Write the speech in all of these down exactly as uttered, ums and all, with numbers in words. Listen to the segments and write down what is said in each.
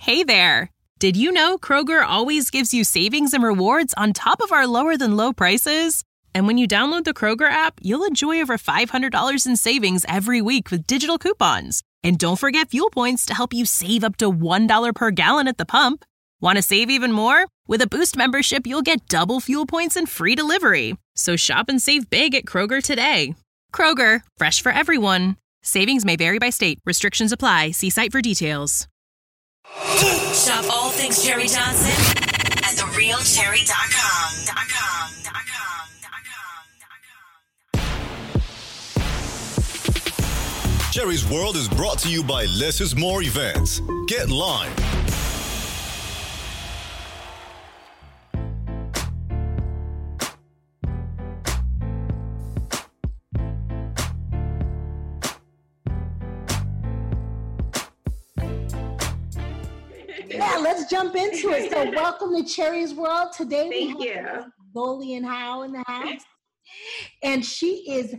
Hey there! Did you know Kroger always gives you savings and rewards on top of our lower-than-low prices? And when you download the Kroger app, you'll enjoy over five hundred dollars in savings every week with digital coupons. And don't forget fuel points to help you save up to one dollar per gallon at the pump. Want to save even more? With a Boost membership, you'll get double fuel points and free delivery. So shop and save big at Kroger today. Kroger, fresh for everyone. Savings may vary by state. Restrictions apply. See site for details. Shop all things Cherry Johnson at the real cherry dot com. Cherry's World is brought to you by Less is More Events. Get live. Yeah, let's jump into it. So welcome to Cherry's World. Today Thank we have you. Lolian Howe in the house. And she is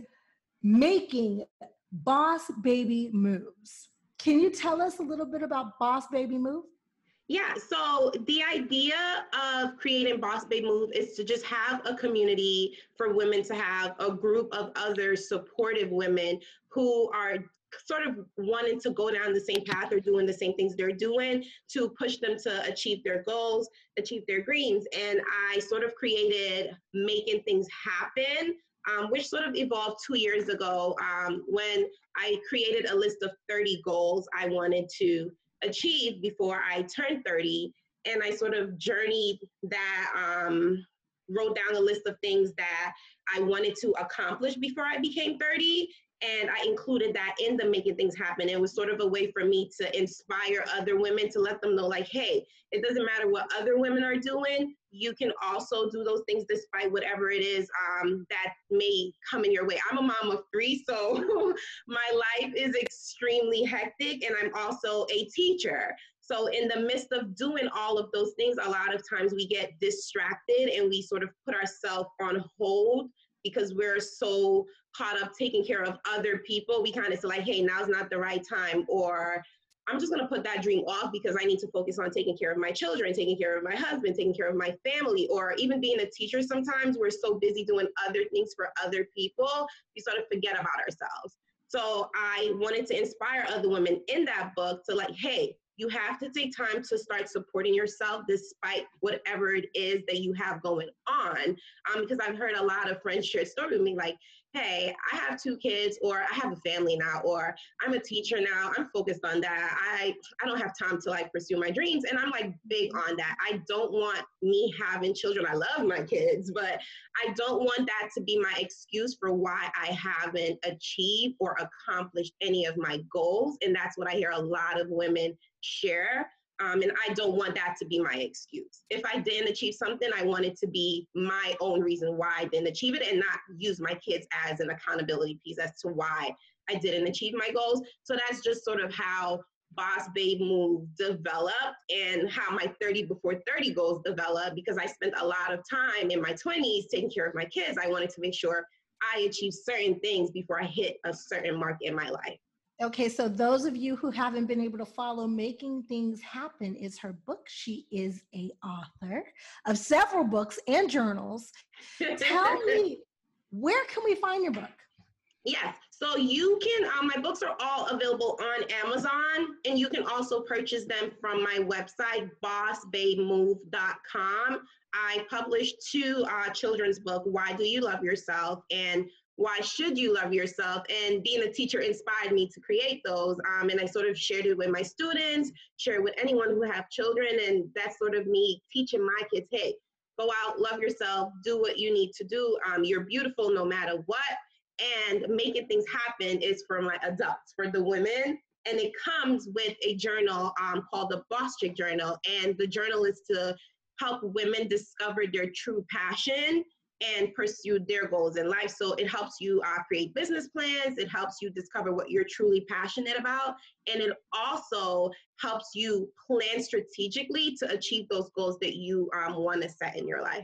making Boss Baby moves. Can you tell us a little bit about Boss Baby Move? Yeah, so the idea of creating Boss Babe Move is to just have a community for women to have a group of other supportive women who are sort of wanting to go down the same path or doing the same things they're doing to push them to achieve their goals, achieve their dreams. And I sort of created Making Things Happen, um, which sort of evolved two years ago um, when I created a list of thirty goals I wanted to achieve before I turned thirty. And I sort of journeyed that, um, wrote down a list of things that I wanted to accomplish before I became thirty. And I included that in the Making Things Happen. It was sort of a way for me to inspire other women, to let them know, like, hey, it doesn't matter what other women are doing. You can also do those things despite whatever it is um, that may come in your way. I'm a mom of three, so my life is extremely hectic, and I'm also a teacher. So in the midst of doing all of those things, a lot of times we get distracted and we sort of put ourselves on hold because we're so caught up taking care of other people. We kind of say like, hey, now's not the right time, or I'm just gonna put that dream off because I need to focus on taking care of my children, taking care of my husband, taking care of my family, or even being a teacher. Sometimes we're so busy doing other things for other people, we sort of forget about ourselves. So I wanted to inspire other women in that book to like, hey, you have to take time to start supporting yourself despite whatever it is that you have going on. Um, because I've heard a lot of friends share stories with me like, hey, I have two kids, or I have a family now, or I'm a teacher now, I'm focused on that. I, I don't have time to like pursue my dreams. And I'm like big on that. I don't want me having children. I love my kids, but I don't want that to be my excuse for why I haven't achieved or accomplished any of my goals. And that's what I hear a lot of women share. Um, and I don't want that to be my excuse. If I didn't achieve something, I want it to be my own reason why I didn't achieve it, and not use my kids as an accountability piece as to why I didn't achieve my goals. So that's just sort of how Boss Babe Move developed and how my thirty before thirty goals developed, because I spent a lot of time in my twenties taking care of my kids. I wanted to make sure I achieved certain things before I hit a certain mark in my life. Okay, so those of you who haven't been able to follow Making Things Happen is her book. She is a author of several books and journals. Tell me, where can we find your book? Yes, so you can, um, my books are all available on Amazon, and you can also purchase them from my website, boss babe move dot com. I published two uh, children's books, Why Do You Love Yourself? And Why Should You Love Yourself? And being a teacher inspired me to create those. Um, and I sort of shared it with my students, share it with anyone who have children. And that's sort of me teaching my kids, hey, go out, love yourself, do what you need to do. Um, you're beautiful no matter what. And Making Things Happen is for my adults, for the women. And it comes with a journal um, called the Boss Chick Journal. And the journal is to help women discover their true passion and pursue their goals in life. So it helps you uh, create business plans. It helps you discover what you're truly passionate about. And it also helps you plan strategically to achieve those goals that you um, want to set in your life.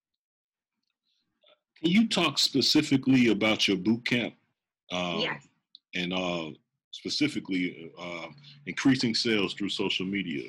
Can you talk specifically about your boot camp? Um, yes. And uh, specifically uh, increasing sales through social media.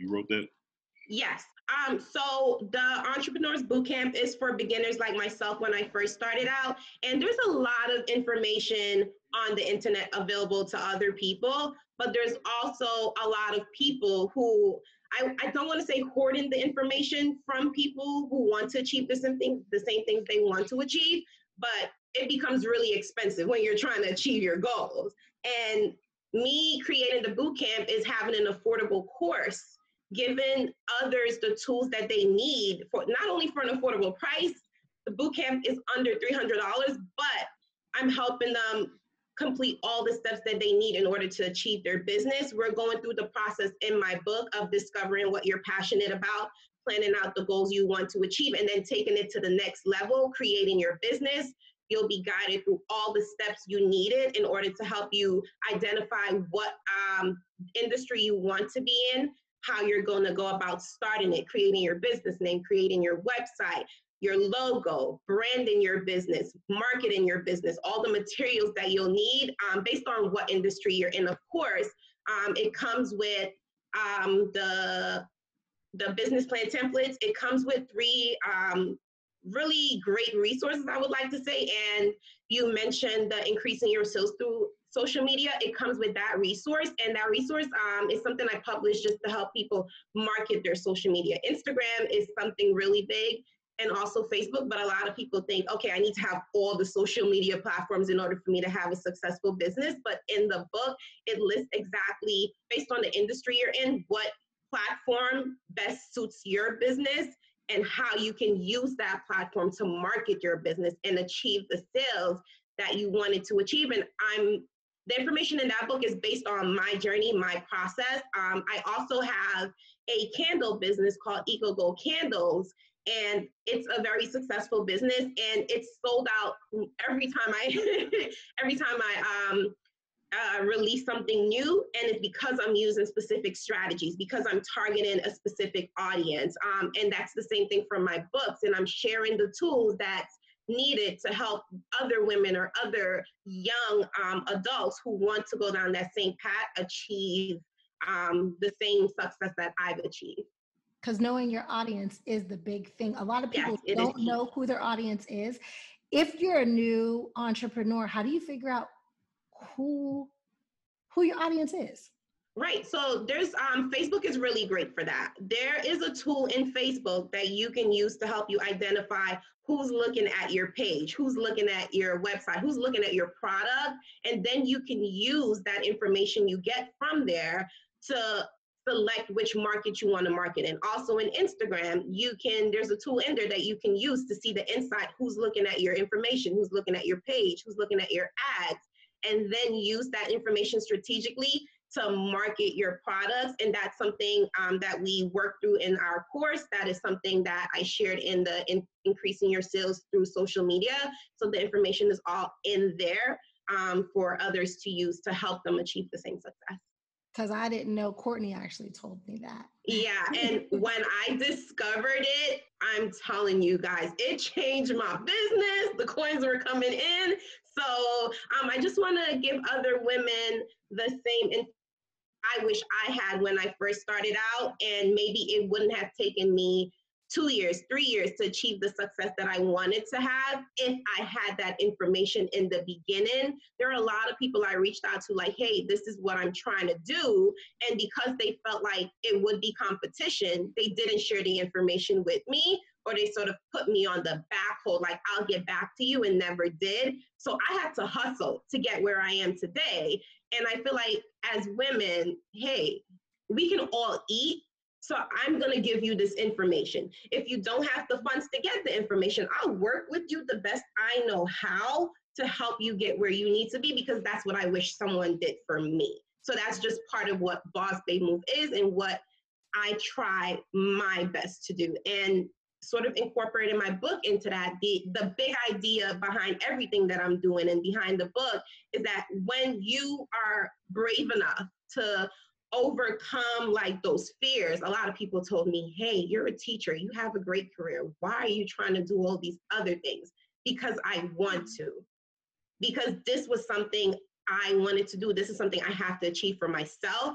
You wrote that? Yes. Um, so the Entrepreneurs Bootcamp is for beginners like myself when I first started out. And there's a lot of information on the internet available to other people, but there's also a lot of people who, I, I don't want to say hoarding the information from people who want to achieve the same things, the same things they want to achieve, but it becomes really expensive when you're trying to achieve your goals. And me creating the bootcamp is having an affordable course, giving others the tools that they need for not only for an affordable price. The bootcamp is under three hundred dollars, but I'm helping them complete all the steps that they need in order to achieve their business. We're going through the process in my book of discovering what you're passionate about, planning out the goals you want to achieve, and then taking it to the next level, creating your business. You'll be guided through all the steps you needed in order to help you identify what um, industry you want to be in, how you're going to go about starting it, creating your business name, creating your website, your logo, branding your business, marketing your business, all the materials that you'll need um, based on what industry you're in, of course. Um, it comes with um, the, the business plan templates. It comes with three um, really great resources, I would like to say. And you mentioned the increasing your sales through social media. It comes with that resource, and that resource um, is something I publish just to help people market their social media. Instagram is something really big, and also Facebook, but a lot of people think, okay, I need to have all the social media platforms in order for me to have a successful business. But in the book, it lists exactly, based on the industry you're in, what platform best suits your business and how you can use that platform to market your business and achieve the sales that you wanted to achieve. And I'm The information in that book is based on my journey, my process. Um, I also have a candle business called Eco Gold Candles, and it's a very successful business, and it's sold out every time I every time I um, uh, release something new. And it's because I'm using specific strategies, because I'm targeting a specific audience. Um, and that's the same thing for my books, and I'm sharing the tools that's needed to help other women or other young um, adults who want to go down that same path achieve um, the same success that I've achieved. Because knowing your audience is the big thing. A lot of people Yes, don't know who their audience is. If you're a new entrepreneur, how do you figure out who who your audience is? Right. So there's um, Facebook is really great for that. There is a tool in Facebook that you can use to help you identify who's looking at your page, who's looking at your website, who's looking at your product. And then you can use that information you get from there to select which market you want to market in. Also in Instagram, you can, there's a tool in there that you can use to see the insight, who's looking at your information, who's looking at your page, who's looking at your ads, and then use that information strategically to market your products. And that's something um, that we work through in our course. That is something that I shared in the in increasing your sales through social media. So the information is all in there um, for others to use to help them achieve the same success. Because I didn't know Courtney actually told me that. Yeah, and when I discovered it, I'm telling you guys, it changed my business. The coins were coming in. So um, I just want to give other women the same information I wish I had when I first started out, and maybe it wouldn't have taken me two years, three years to achieve the success that I wanted to have if I had that information in the beginning. There are a lot of people I reached out to like, hey, this is what I'm trying to do. And because they felt like it would be competition, they didn't share the information with me, or they sort of put me on the back hold, like, I'll get back to you, and never did. So I had to hustle to get where I am today. And I feel like as women, hey, we can all eat. So I'm going to give you this information. If you don't have the funds to get the information, I'll work with you the best I know how to help you get where you need to be, because that's what I wish someone did for me. So that's just part of what Boss Babe Move is and what I try my best to do. And sort of incorporating my book into that, the, the big idea behind everything that I'm doing and behind the book is that when you are brave enough to overcome like those fears, a lot of people told me, hey, you're a teacher, you have a great career. Why are you trying to do all these other things? Because I want to. Because this was something I wanted to do. This is something I have to achieve for myself.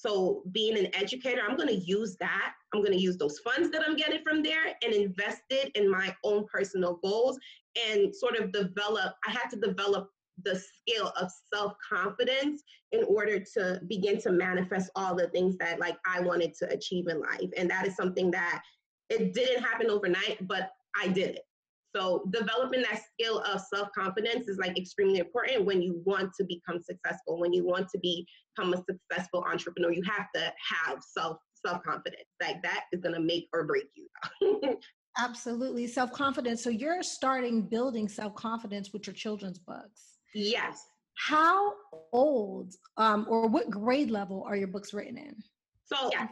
So being an educator, I'm going to use that. I'm going to use those funds that I'm getting from there and invest it in my own personal goals and sort of develop. I had to develop the skill of self-confidence in order to begin to manifest all the things that like I wanted to achieve in life. And that is something that it didn't happen overnight, but I did it. So developing that skill of self-confidence is like extremely important when you want to become successful. When you want to become a successful entrepreneur, you have to have self self-confidence. Like that is going to make or break you. Absolutely. Self-confidence. So you're starting building self-confidence with your children's books. Yes. How old um, or what grade level are your books written in? So yeah.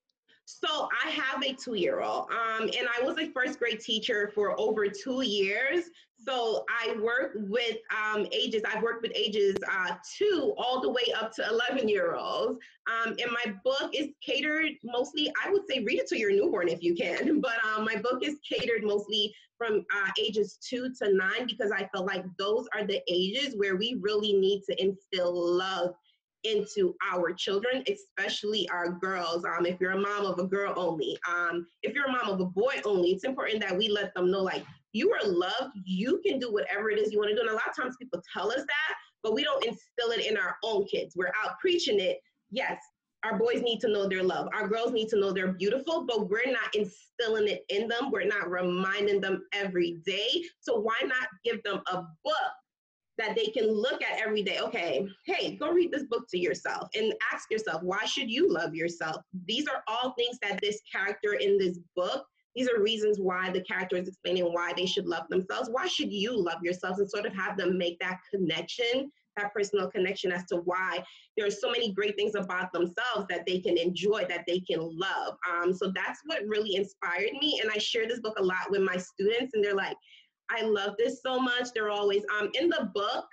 So I have a two-year-old, um, and I was a first grade teacher for over two years. So I work with um, ages, I've worked with ages uh, two all the way up to eleven-year-olds. Um, and my book is catered mostly, I would say read it to your newborn if you can, but um, my book is catered mostly from uh, ages two to nine because I feel like those are the ages where we really need to instill love into our children, especially our girls. Um, if you're a mom of a girl only, um, if you're a mom of a boy only, it's important that we let them know, like, you are loved, you can do whatever it is you want to do. And a lot of times people tell us that, but we don't instill it in our own kids. We're out preaching it. Yes, our boys need to know they're loved. Our girls need to know they're beautiful, but we're not instilling it in them. We're not reminding them every day. So why not give them a book that they can look at every day? Okay, hey, go read this book to yourself and ask yourself, why should you love yourself? These are all things that this character in this book, these are reasons why the character is explaining why they should love themselves. Why should you love yourselves? And sort of have them make that connection, that personal connection as to why there are so many great things about themselves that they can enjoy, that they can love. Um, so that's what really inspired me. And I share this book a lot with my students, and they're like, I love this so much. They're always um in the book.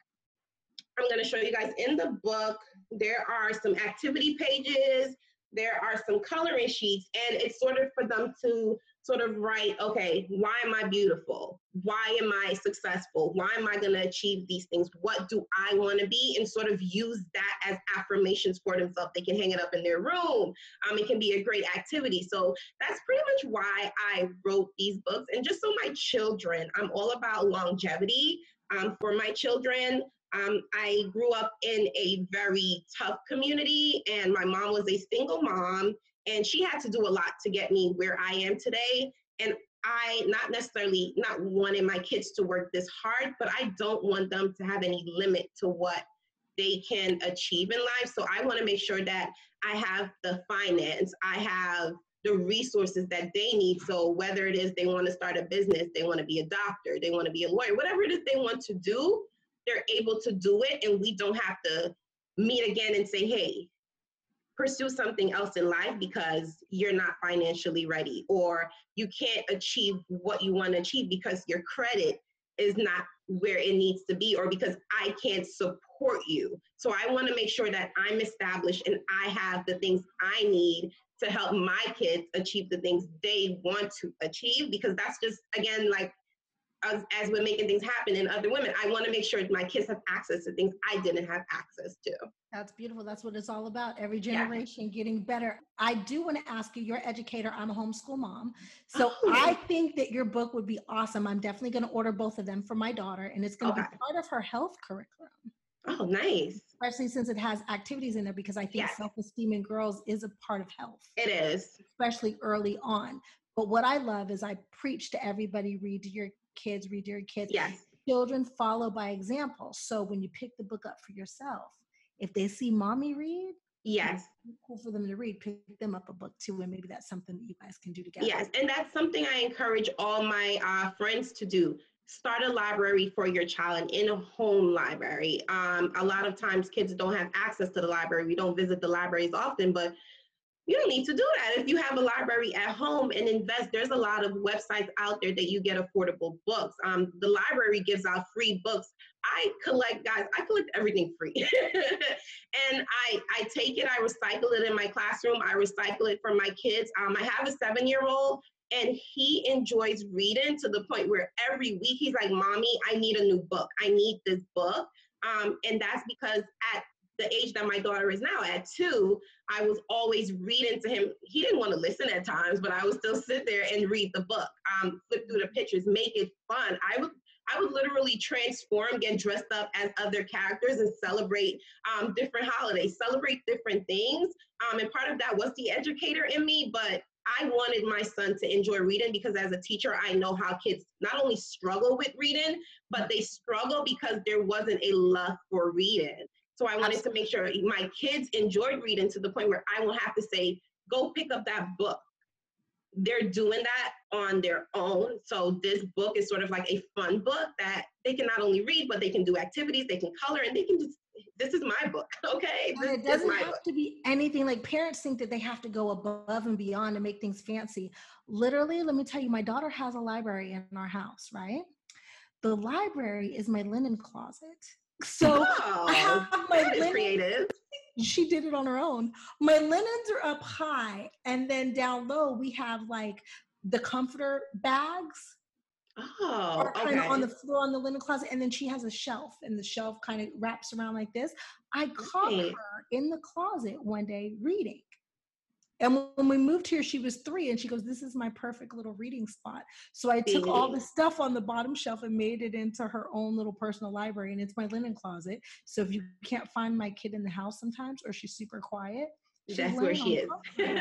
I'm going to show you guys in the book. There are some activity pages. There are some coloring sheets, and it's sort of for them to sort of write, okay, why am I beautiful? Why am I successful? Why am I going to achieve these things? What do I want to be? And sort of use that as affirmations for themselves. They can hang it up in their room. Um, it can be a great activity. So that's pretty much why I wrote these books. And just so my children, I'm all about longevity um, for my children. Um, I grew up in a very tough community, and my mom was a single mom, and she had to do a lot to get me where I am today. And I, not necessarily not wanting my kids to work this hard, but I don't want them to have any limit to what they can achieve in life. So I want to make sure that I have the finance, I have the resources that they need. So whether it is they want to start a business, they want to be a doctor, they want to be a lawyer, whatever it is they want to do, they're able to do it, and we don't have to meet again and say, hey, pursue something else in life because you're not financially ready, or you can't achieve what you want to achieve because your credit is not where it needs to be, or because I can't support you. So I want to make sure that I'm established and I have the things I need to help my kids achieve the things they want to achieve, because that's just, again, like, As, as we're making things happen in other women, I want to make sure my kids have access to things I didn't have access to. That's beautiful. That's what it's all about. Every generation yeah. getting better. I do want to ask you, you're an educator. I'm a homeschool mom. So oh. I think that your book would be awesome. I'm definitely going to order both of them for my daughter, and it's going to okay. be part of her health curriculum. Oh, nice. Especially since it has activities in there, because I think yes. self-esteem in girls is a part of health. It is. Especially early on. But what I love is I preach to everybody, read to your kids, read to your kids. Yes. Children follow by example. So when you pick the book up for yourself, if they see mommy read, yes, it's cool for them to read, pick them up a book too, and maybe that's something that you guys can do together. Yes, and that's something I encourage all my uh, friends to do. Start a library for your child, an in-home library. Um, a lot of times kids don't have access to the library. We don't visit the libraries often, but you don't need to do that. If you have a library at home and invest, there's a lot of websites out there that you get affordable books. Um, the library gives out free books. I collect, guys, I collect everything free. And I, I take it, I recycle it in my classroom. I recycle it for my kids. Um, I have a seven-year-old, and he enjoys reading to the point where every week he's like, Mommy, I need a new book. I need this book. Um, and that's because at the age that my daughter is now at two, I was always reading to him. He didn't want to listen at times, but I would still sit there and read the book, um, flip through the pictures, make it fun. I would I would literally transform, get dressed up as other characters and celebrate um, different holidays, celebrate different things. Um, and part of that was the educator in me, but I wanted my son to enjoy reading because as a teacher, I know how kids not only struggle with reading, but they struggle because there wasn't a love for reading. So I wanted to make sure my kids enjoyed reading to the point where I won't have to say, go pick up that book. They're doing that on their own. So this book is sort of like a fun book that they can not only read, but they can do activities, they can color, and they can just, this is my book, okay? This, and it doesn't have book. to be anything like parents think that they have to go above and beyond to make things fancy. Literally, let me tell you, my daughter has a library in our house, right? The library is my linen closet. So oh, I have my linen, creative. She did it on her own. My linens are up high, and then down low we have like the comforter bags. Oh, are kind okay. of on the floor on the linen closet, and then she has a shelf, and the shelf kind of wraps around like this. I caught okay. her in the closet one day reading. And when we moved here, she was three, and she goes, this is my perfect little reading spot. So I took all the stuff on the bottom shelf and made it into her own little personal library, and it's my linen closet. So if you can't find my kid in the house sometimes, or she's super quiet, that's where she is.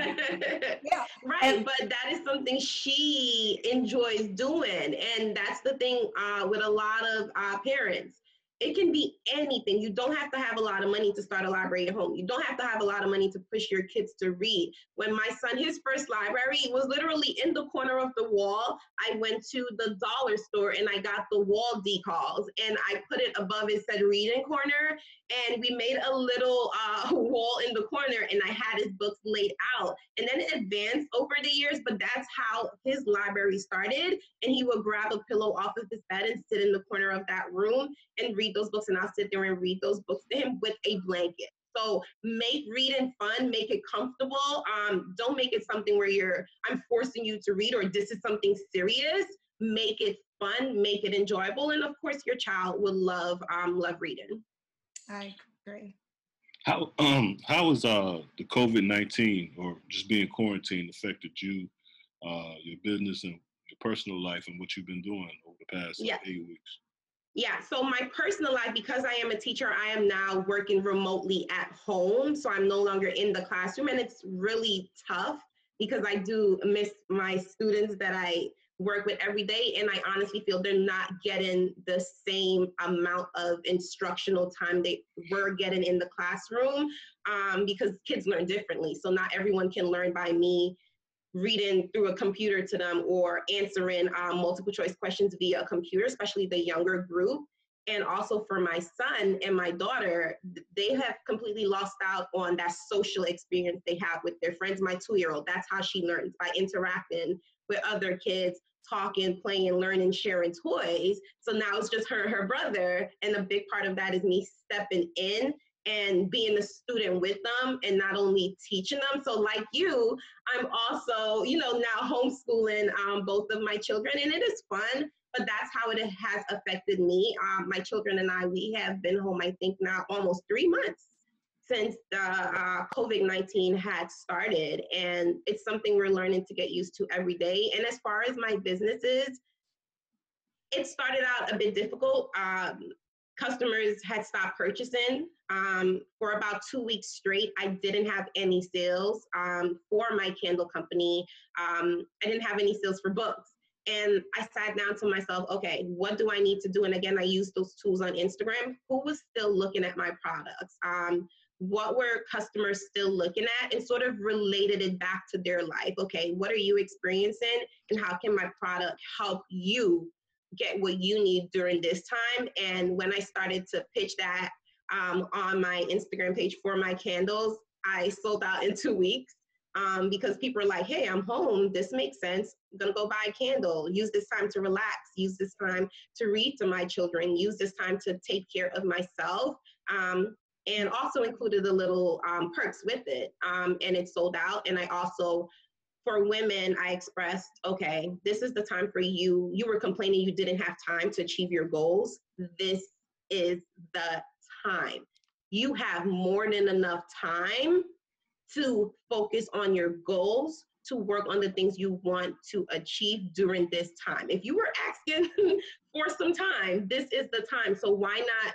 Yeah. Right. And, but that is something she enjoys doing. And that's the thing uh, with a lot of uh, parents. It can be anything. You don't have to have a lot of money to start a library at home. You don't have to have a lot of money to push your kids to read. When my son, his first library was literally in the corner of the wall. I went to the dollar store and I got the wall decals and I put it above it said reading corner. And we made a little uh, wall in the corner and I had his books laid out. And then it advanced over the years, but that's how his library started. And he would grab a pillow off of his bed and sit in the corner of that room and read those books, and I'll sit there and read those books to him with a blanket. So make reading fun, make it comfortable. Um, don't make it something where you're, I'm forcing you to read, or this is something serious. Make it fun, make it enjoyable. And of course your child will love, um, love reading. I agree. How, um, how has uh, the COVID nineteen or just being quarantined affected you, uh, your business and your personal life and what you've been doing over the past yeah. like, eight weeks? Yeah, so my personal life, because I am a teacher, I am now working remotely at home. So I'm no longer in the classroom, and it's really tough because I do miss my students that I work with every day. And I honestly feel they're not getting the same amount of instructional time they were getting in the classroom um, because kids learn differently. So not everyone can learn by me reading through a computer to them or answering um, multiple choice questions via a computer, especially the younger group. And also for my son and my daughter, they have completely lost out on that social experience they have with their friends. My two-year-old, that's how she learns, by interacting with other kids, talking, playing, learning, sharing toys. So now it's just her and her brother. And a big part of that is me stepping in and being a student with them and not only teaching them. So like you, I'm also, you know, now homeschooling um, both of my children, and it is fun, but that's how it has affected me. Um, my children and I, we have been home, I think now almost three months since the uh, COVID nineteen had started. And it's something we're learning to get used to every day. And as far as my businesses, it started out a bit difficult. Um, Customers had stopped purchasing um, for about two weeks straight. I didn't have any sales um, for my candle company. Um, I didn't have any sales for books. And I sat down to myself, okay, what do I need to do? And again, I used those tools on Instagram. Who was still looking at my products? Um, what were customers still looking at? And sort of related it back to their life. Okay, what are you experiencing? And how can my product help you get what you need during this time? And when I started to pitch that um, on my Instagram page for my candles, I sold out in two weeks um, because people are like, hey, I'm home. This makes sense. I'm gonna go buy a candle. Use this time to relax. Use this time to read to my children. Use this time to take care of myself. Um, and also included a little um, perks with it. Um, and it sold out. And I also, for women, I expressed, okay, this is the time for you. You were complaining you didn't have time to achieve your goals. This is the time. you have more than enough time to focus on your goals, to work on the things you want to achieve during this time. If you were asking for some time, this is the time. So why not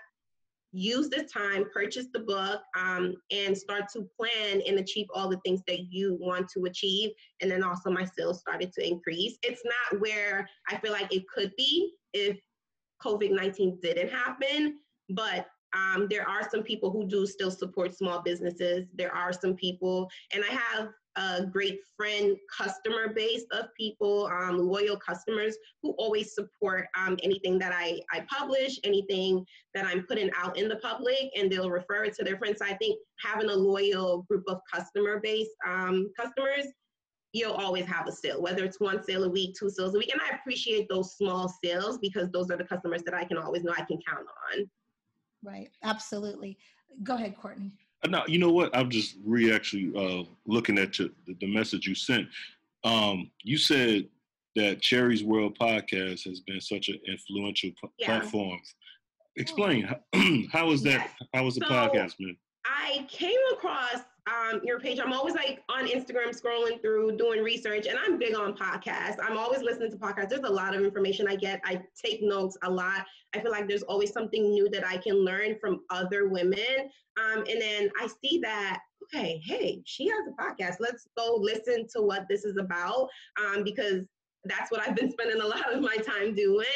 use this time, purchase the book, um, and start to plan and achieve all the things that you want to achieve. And then also my sales started to increase. It's not where I feel like it could be if COVID nineteen didn't happen, but um, there are some people who do still support small businesses. There are some people, and I have a great friend customer base of people, um, loyal customers who always support um, anything that I, I publish, anything that I'm putting out in the public, and they'll refer it to their friends. So I think having a loyal group of customer base um, customers, you'll always have a sale, whether it's one sale a week, two sales a week. And I appreciate those small sales because those are the customers that I can always know I can count on. Right. Absolutely. Go ahead, Courtney. No, you know what? I'm just re actually uh, looking at your, the, the message you sent. Um, you said that Cherry's World podcast has been such an influential p- yeah. platform. Explain how, how is that? Yes. How was the so, podcast been? I came across um, your page. I'm always like on Instagram scrolling through, doing research, and I'm big on podcasts. I'm always listening to podcasts. There's a lot of information I get. I take notes a lot. I feel like there's always something new that I can learn from other women. Um, and then I see that, okay, hey, she has a podcast. Let's go listen to what this is about, um, because that's what I've been spending a lot of my time doing.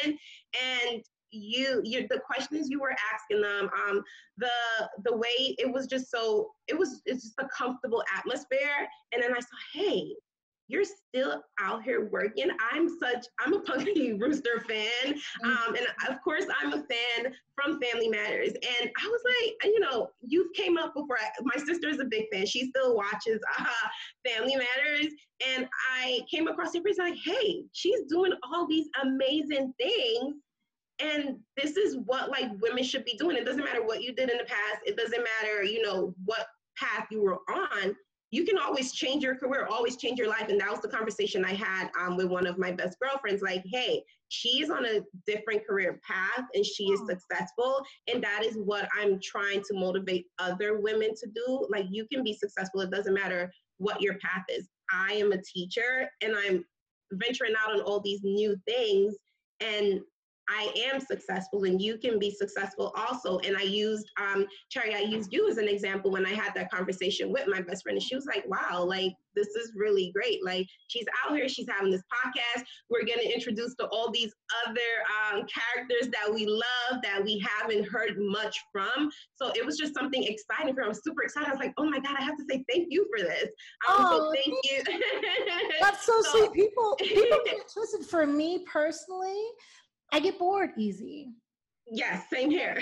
And you, you, the questions you were asking them, um, the the way it was just so, it was it's just a comfortable atmosphere. And then I saw, hey, you're still out here working. I'm such, I'm a Punky Brewster fan. Um, and of course I'm a fan from Family Matters. And I was like, you know, you've came up before. I, my sister is a big fan. She still watches uh, Family Matters. And I came across your page like, hey, she's doing all these amazing things. And this is what like women should be doing. It doesn't matter what you did in the past. It doesn't matter, you know, what path you were on. You can always change your career, always change your life. And that was the conversation I had um, with one of my best girlfriends. Like, hey, she is on a different career path and she is successful. And that is what I'm trying to motivate other women to do. Like, you can be successful. It doesn't matter what your path is. I am a teacher and I'm venturing out on all these new things. And I am successful and you can be successful also. And I used, um, Cherry, I used you as an example when I had that conversation with my best friend. And she was like, wow, like, this is really great. Like, she's out here, she's having this podcast. We're getting introduced to all these other um, characters that we love, that we haven't heard much from. So it was just something exciting for me. I was super excited. I was like, oh my God, I have to say thank you for this. Um, Oh, so thank you. That's so, So- sweet. People, people get it twisted. For me personally, I get bored easy. Yes, same here.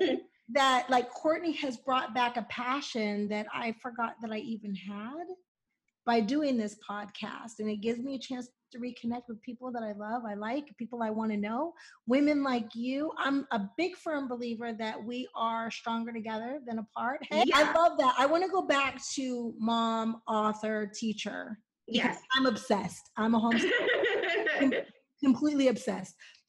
That like Courtney has brought back a passion that I forgot that I even had by doing this podcast. And it gives me a chance to reconnect with people that I love, I like, people I want to know. Women like you. I'm a big firm believer that we are stronger together than apart. Hey, Yeah. I love that. I want to go back to mom, author, teacher. because Yes. I'm obsessed. I'm a homeschooler. Completely obsessed.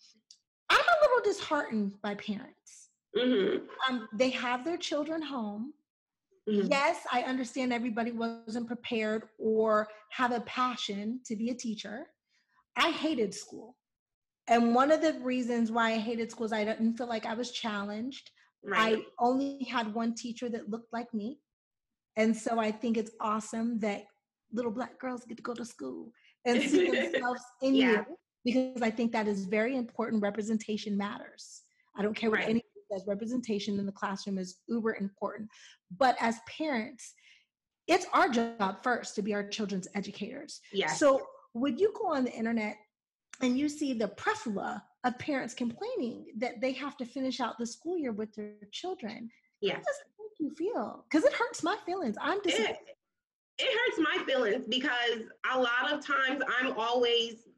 I'm a little disheartened by parents. Mm-hmm. Um, they have their children home. Mm-hmm. Yes, I understand everybody wasn't prepared or have a passion to be a teacher. I hated school. And one of the reasons why I hated school is I didn't feel like I was challenged. Right. I only had one teacher that looked like me. And so I think it's awesome that little Black girls get to go to school and see themselves in Yeah. you, because I think that is very important. Representation matters. I don't care what Right. anyone says, representation in the classroom is uber important. But as parents, it's our job first to be our children's educators. Yes. So when you go on the internet and you see the plethora of parents complaining that they have to finish out the school year with their children, Yes. how does it make you feel? Because it hurts my feelings. I'm disappointed. It, it hurts my feelings because a lot of times I'm always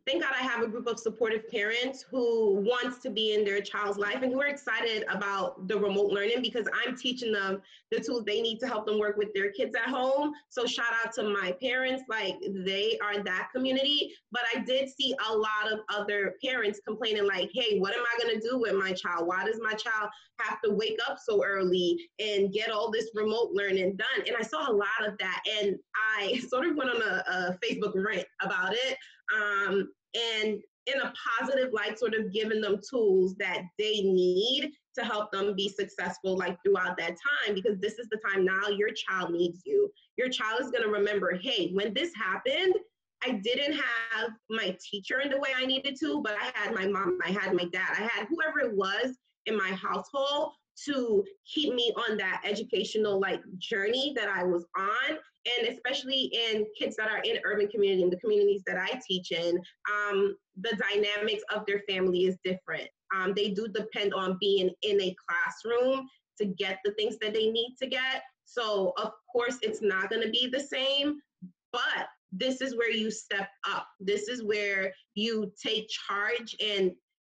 thank God I have a group of supportive parents who wants to be in their child's life and who are excited about the remote learning because I'm teaching them the tools they need to help them work with their kids at home. So shout out to my parents, like they are that community. But I did see a lot of other parents complaining like, hey, what am I gonna do with my child? Why does my child have to wake up so early and get all this remote learning done? And I saw a lot of that. And I sort of went on a, a Facebook rant about it. Um, and in a positive light, sort of giving them tools that they need to help them be successful like throughout that time, because this is the time now your child needs you. Your child is going to remember, hey, when this happened, I didn't have my teacher in the way I needed to, but I had my mom, I had my dad, I had whoever it was in my household to keep me on that educational like journey that I was on. And especially in kids that are in urban community, in the communities that I teach in, um, the dynamics of their family is different. Um, they do depend on being in a classroom to get the things that they need to get. So of course it's not gonna be the same, but this is where you step up. This is where you take charge and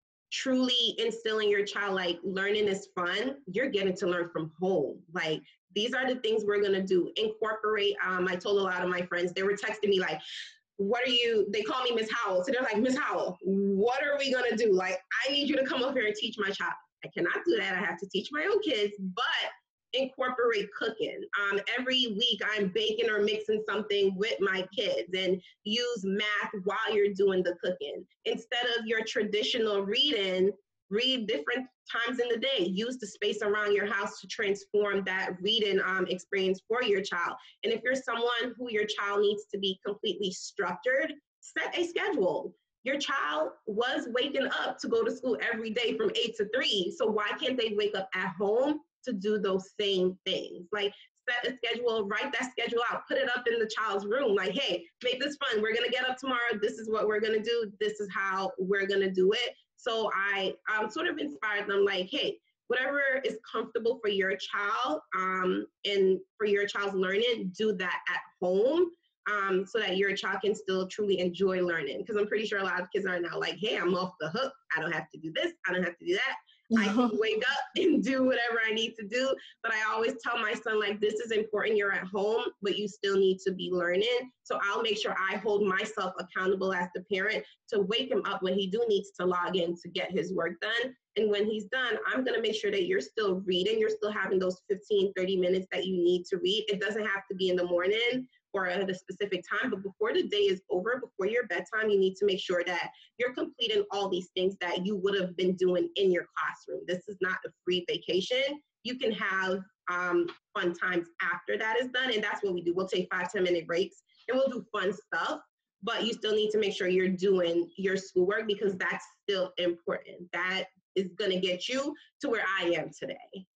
truly instilling your child like learning is fun. You're getting to learn from home. Like these are the things we're gonna do. Incorporate, um, I told a lot of my friends, they were texting me like, what are you, they call me Miss Howell. So they're like, Miss Howell, what are we gonna do? Like, I need you to come over here and teach my child. I cannot do that, I have to teach my own kids, but incorporate cooking. Um, every week I'm baking or mixing something with my kids and use math while you're doing the cooking. Instead of your traditional reading, read different times in the day. Use the space around your house to transform that reading um, experience for your child. And if you're someone who your child needs to be completely structured, set a schedule. Your child was waking up to go to school every day from eight to three. So why can't they wake up at home to do those same things? Like set a schedule, write that schedule out, put it up in the child's room. Like, hey, make this fun. We're gonna get up tomorrow. This is what we're gonna do. This is how we're gonna do it. So I um, sort of inspired them like, hey, whatever is comfortable for your child um, and for your child's learning, do that at home um, so that your child can still truly enjoy learning. Because I'm pretty sure a lot of kids are now like, hey, I'm off the hook. I don't have to do this. I don't have to do that. I can wake up and do whatever I need to do. But I always tell my son, like, this is important. You're at home, but you still need to be learning. So I'll make sure I hold myself accountable as the parent to wake him up when he do needs to log in to get his work done. And when he's done, I'm going to make sure that you're still reading. You're still having those fifteen, thirty minutes that you need to read. It doesn't have to be in the morning or at a specific time, but before the day is over, before your bedtime, you need to make sure that you're completing all these things that you would have been doing in your classroom. This is not a free vacation. You can have um, fun times after that is done, and that's what we do. We'll take five, ten minute breaks, and we'll do fun stuff, but you still need to make sure you're doing your schoolwork because that's still important. That is gonna get you to where I am today.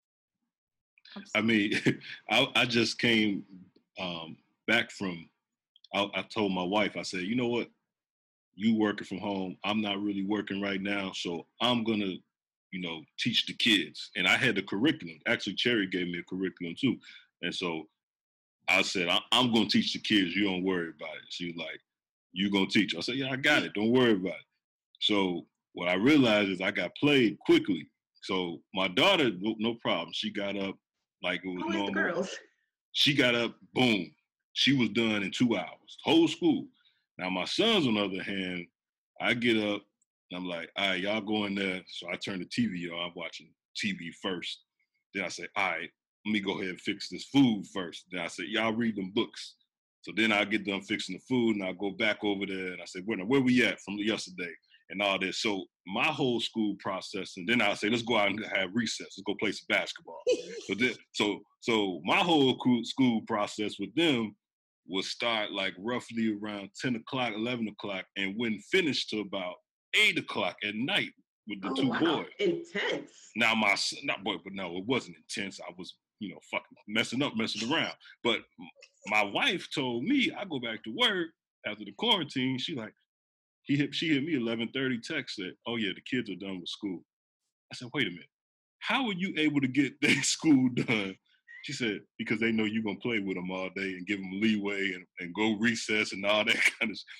I mean, I, I just came, um, back from, I, I told my wife, I said, you know what, you working from home, I'm not really working right now, so I'm going to, you know, teach the kids. And I had the curriculum. Actually, Cherry gave me a curriculum too. And so I said, I, I'm going to teach the kids, you don't worry about it. She was like, you going to teach? I said, yeah, I got it, don't worry about it. So what I realized is I got played quickly. So my daughter, no, no problem. She got up like it was How normal. The girls? She got up, boom. She was done in two hours, whole school. Now my sons, on the other hand, I get up and I'm like, all right, y'all go in there. So I turn the T V on, I'm watching T V first. Then I say, all right, let me go ahead and fix this food first. Then I say, y'all read them books. So then I get done fixing the food and I go back over there and I say, where, where we at from yesterday and all this. So my whole school process, and then I say, let's go out and have recess. Let's go play some basketball. so, then, so, so my whole school process with them would start like roughly around ten o'clock, eleven o'clock, and wouldn't finish till about eight o'clock at night with the oh, two wow. boys. Intense. Now my, not boy, but no, it wasn't intense. I was, you know, fucking messing up, messing around. But my wife told me, I go back to work after the quarantine, she like, he hit, she hit me eleven thirty text said, oh yeah, the kids are done with school. I said, wait a minute, how are you able to get their school done? She said, because they know you're going to play with them all day and give them leeway and, and go recess and all that kind of stuff.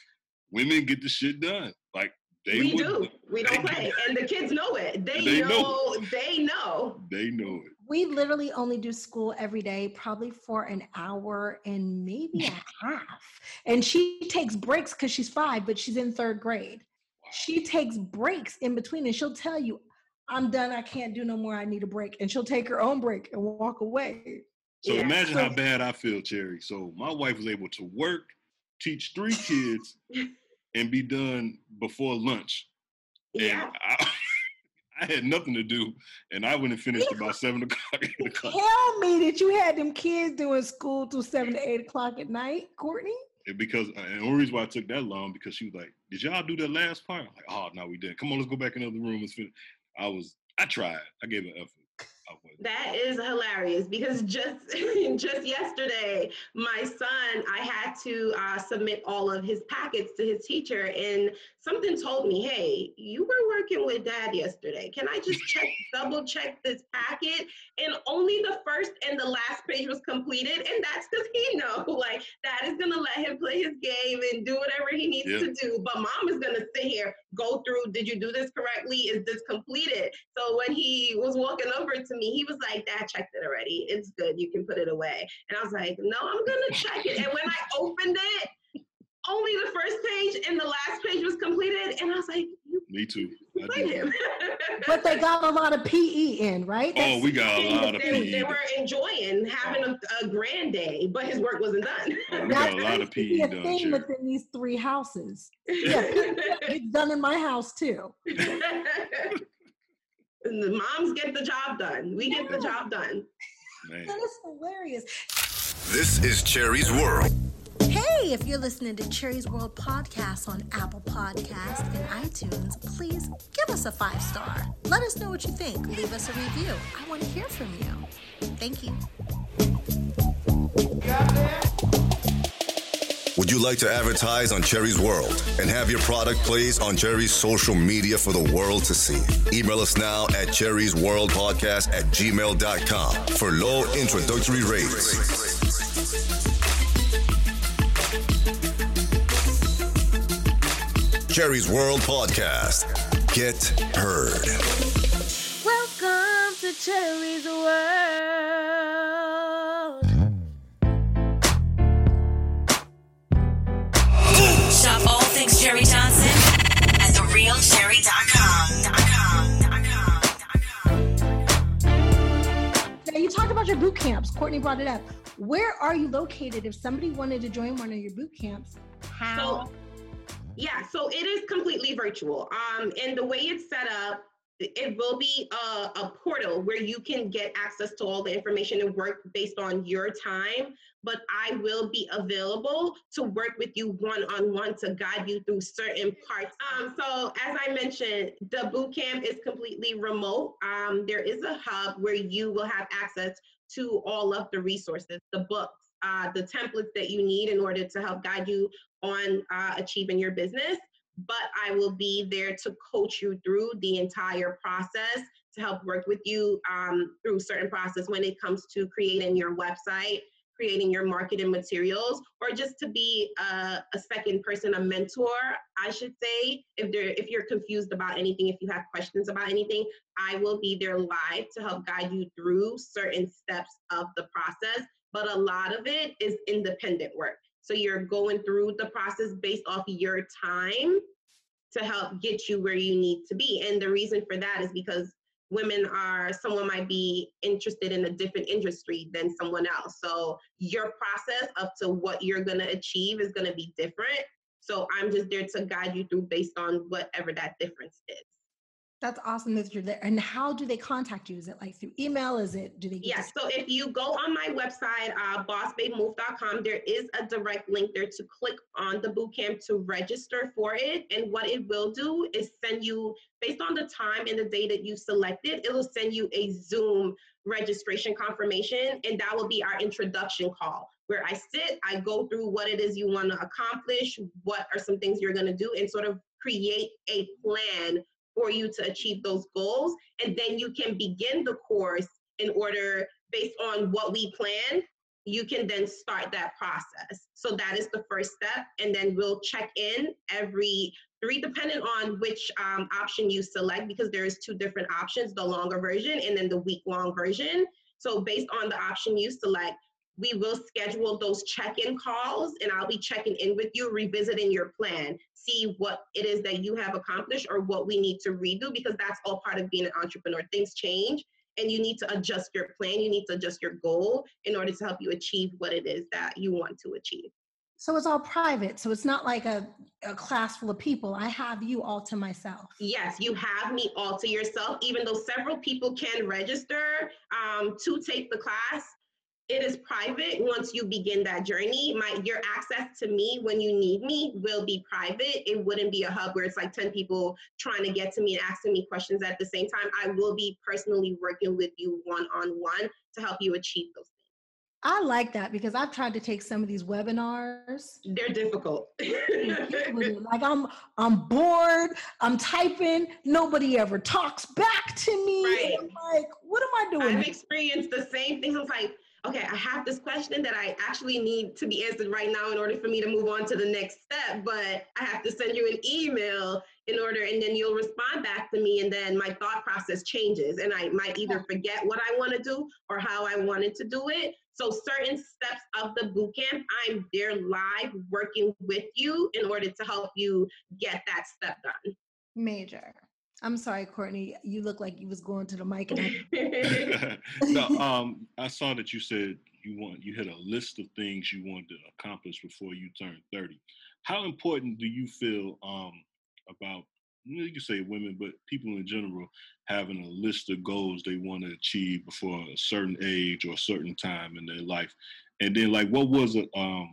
women get the shit done. Like they we would, do. We don't play, and the kids know it. They, they know, know. They know. They know it. We literally only do school every day, probably for an hour and maybe a half. And she takes breaks because she's five, but she's in third grade. Wow. She takes breaks in between, and she'll tell you, I'm done. I can't do no more. I need a break. And she'll take her own break and walk away. So yeah. imagine so, how bad I feel, Cherry. So my wife was able to work, teach three kids, and be done before lunch. Yeah. And I, I had nothing to do, and I went and finished about seven o'clock. eight o'clock. Tell me that you had them kids doing school till seven to eight o'clock at night, Courtney? And because, and the only reason why I took that long, because she was like, did y'all do that last part? I'm like, oh, no, we didn't. Come on, let's go back in the other room and finish. I was, I tried. I gave it effort. That is hilarious because just just yesterday, my son, I had to uh, submit all of his packets to his teacher, and something told me, hey, you were working with dad yesterday. Can I just check, double check this packet? And only the first and the last page was completed, and that's because he knows, like, dad is going to let him play his game and do whatever he needs yeah. to do, but mom is going to sit here, go through, did you do this correctly? Is this completed? So when he was walking over to me, he was like, Dad checked it already. It's good. You can put it away. And I was like, no, I'm going to check it. And when I opened it, only the first page and the last page was completed. And I was like, you me too. I played him. But they got a lot of P E in, right? That's, oh, we got a lot of they, P E. They were enjoying having a, a grand day, but his work wasn't done. Oh, we got a lot of P E a done, thing Cherry. within these three houses. Yeah, it's done in my house too. The moms get the job done. We get the job done. Man. That is hilarious. This is Cherry's World. Hey, if you're listening to Cherry's World podcast on Apple Podcasts and iTunes, please give us a five star. Let us know what you think. Leave us a review. I want to hear from you. Thank you. Would you like to advertise on Cherry's World and have your product placed on Cherry's social media for the world to see? Email us now at cherry's world podcast at gmail dot com for low introductory rates. Cherry's World Podcast. Get heard. Welcome to Cherry's World. Shop all things Cherry Johnson at the real cherry dot com. Now, you talked about your boot camps. Courtney brought it up. Where are you located? If somebody wanted to join one of your boot camps, how? So, yeah, so it is completely virtual. Um, and the way it's set up, it will be a, a portal where you can get access to all the information and work based on your time. But I will be available to work with you one-on-one to guide you through certain parts. Um, so as I mentioned, the boot camp is completely remote. Um, there is a hub where you will have access to all of the resources, the books, uh, the templates that you need in order to help guide you on uh, achieving your business. But I will be there to coach you through the entire process, to help work with you um, through certain process when it comes to creating your website, creating your marketing materials, or just to be a, a second person, a mentor, I should say. If there, if you're confused about anything, if you have questions about anything, I will be there live to help guide you through certain steps of the process. But a lot of it is independent work. So you're going through the process based off your time to help get you where you need to be. And the reason for that is because women are, someone might be interested in a different industry than someone else. So your process up to what you're going to achieve is going to be different. So I'm just there to guide you through based on whatever that difference is. That's awesome that you're there. And how do they contact you? Is it like through email? Is it, do they? Yeah, so if you go on my website, uh, boss babe move dot com, there is a direct link there to click on the bootcamp to register for it. And what it will do is send you, based on the time and the day that you selected, it will send you a Zoom registration confirmation. And that will be our introduction call, where I sit, I go through what it is you want to accomplish, what are some things you're going to do, and sort of create a plan for you to achieve those goals. And then you can begin the course in order, based on what we plan, you can then start that process. So that is the first step. And then we'll check in every three, depending on which um, option you select, because there's two different options, the longer version and then the week-long version. So based on the option you select, we will schedule those check-in calls, and I'll be checking in with you, revisiting your plan, see what it is that you have accomplished or what we need to redo, because that's all part of being an entrepreneur. Things change, and you need to adjust your plan. You need to adjust your goal in order to help you achieve what it is that you want to achieve. So it's all private. So it's not like a, a class full of people. I have you all to myself. Yes, you have me all to yourself, even though several people can register um, to take the class. It is private once you begin that journey. My your access to me when you need me will be private. It wouldn't be a hub where it's like ten people trying to get to me and asking me questions at the same time. I will be personally working with you one-on-one to help you achieve those things. I like that, because I've tried to take some of these webinars. They're difficult. Like I'm I'm bored, I'm typing, nobody ever talks back to me. Right. I'm like, what am I doing? I've experienced the same things. I was like, okay, I have this question that I actually need to be answered right now in order for me to move on to the next step, but I have to send you an email in order, and then you'll respond back to me, and then my thought process changes, and I might either forget what I want to do or how I wanted to do it. So certain steps of the bootcamp, I'm there live working with you in order to help you get that step done. Major. I'm sorry, Courtney. You look like you was going to the mic. And I- no, um, I saw that you said you want you had a list of things you wanted to accomplish before you turned thirty. How important do you feel um, about, you can say women, but people in general, having a list of goals they want to achieve before a certain age or a certain time in their life? And then, like, what was it, um,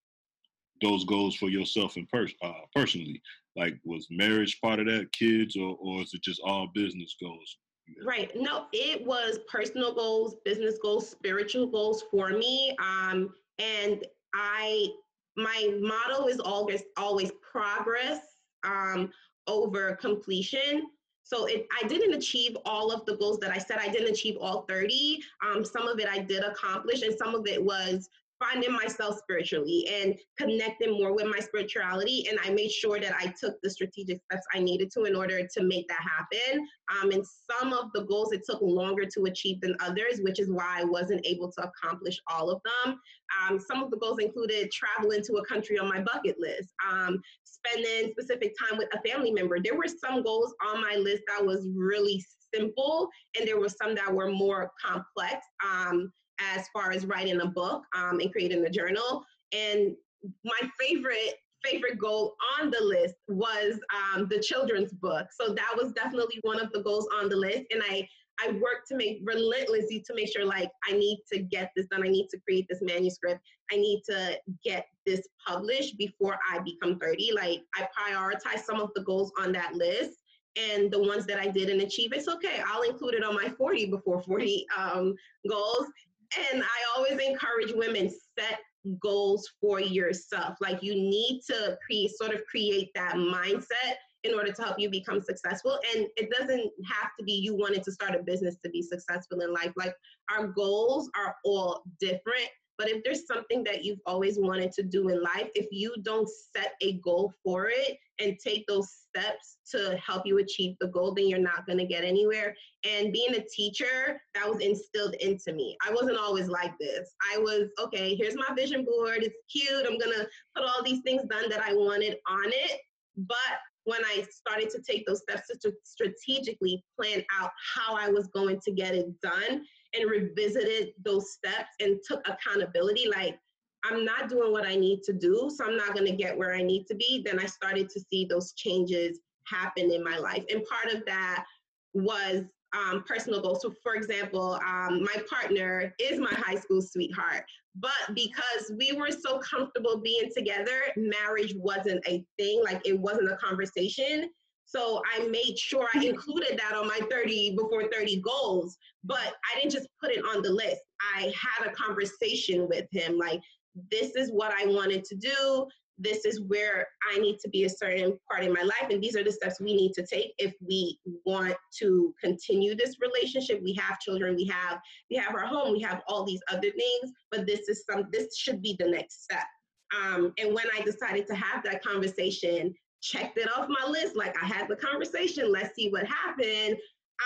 those goals for yourself and pers- uh, personally? Like, was marriage part of that, kids, or, or is it just all business goals? Right. No, it was personal goals, business goals, spiritual goals for me. Um, and I, my motto is always, always progress um, over completion. So it, I didn't achieve all of the goals that I said. I didn't achieve all thirty. Um, some of it I did accomplish, and some of it was finding myself spiritually and connecting more with my spirituality. And I made sure that I took the strategic steps I needed to in order to make that happen. Um, and some of the goals, it took longer to achieve than others, which is why I wasn't able to accomplish all of them. Um, some of the goals included traveling to a country on my bucket list, um, spending specific time with a family member. There were some goals on my list that was really simple, and there were some that were more complex. Um, as far as writing a book um, and creating a journal. And my favorite favorite goal on the list was um, the children's book. So that was definitely one of the goals on the list. And I, I worked to make relentlessly to make sure, like, I need to get this done. I need to create this manuscript. I need to get this published before I become thirty. Like, I prioritized some of the goals on that list. And the ones that I didn't achieve, it's okay. I'll include it on my forty before forty um, goals. And I always encourage women, set goals for yourself. Like, you need to create, sort of create that mindset in order to help you become successful. And it doesn't have to be you wanting to start a business to be successful in life. Like, our goals are all different. But if there's something that you've always wanted to do in life, if you don't set a goal for it and take those steps to help you achieve the goal, then you're not going to get anywhere. And being a teacher, that was instilled into me. I wasn't always like this. I was, okay, here's my vision board. It's cute. I'm going to put all these things done that I wanted on it. But when I started to take those steps to strategically plan out how I was going to get it done and revisited those steps and took accountability, like, I'm not doing what I need to do, so I'm not going to get where I need to be, then I started to see those changes happen in my life. And part of that was um, personal goals. So, for example, um, my partner is my high school sweetheart, but because we were so comfortable being together, marriage wasn't a thing, like, it wasn't a conversation. So I made sure I included that on my thirty before thirty goals, but I didn't just put it on the list. I had a conversation with him, like, this is what I wanted to do. This is where I need to be a certain part in my life. And these are the steps we need to take if we want to continue this relationship. We have children, we have, we have our home, we have all these other things, but this is some, this should be the next step. Um, and when I decided to have that conversation, checked it off my list, like I had the conversation, let's see what happened.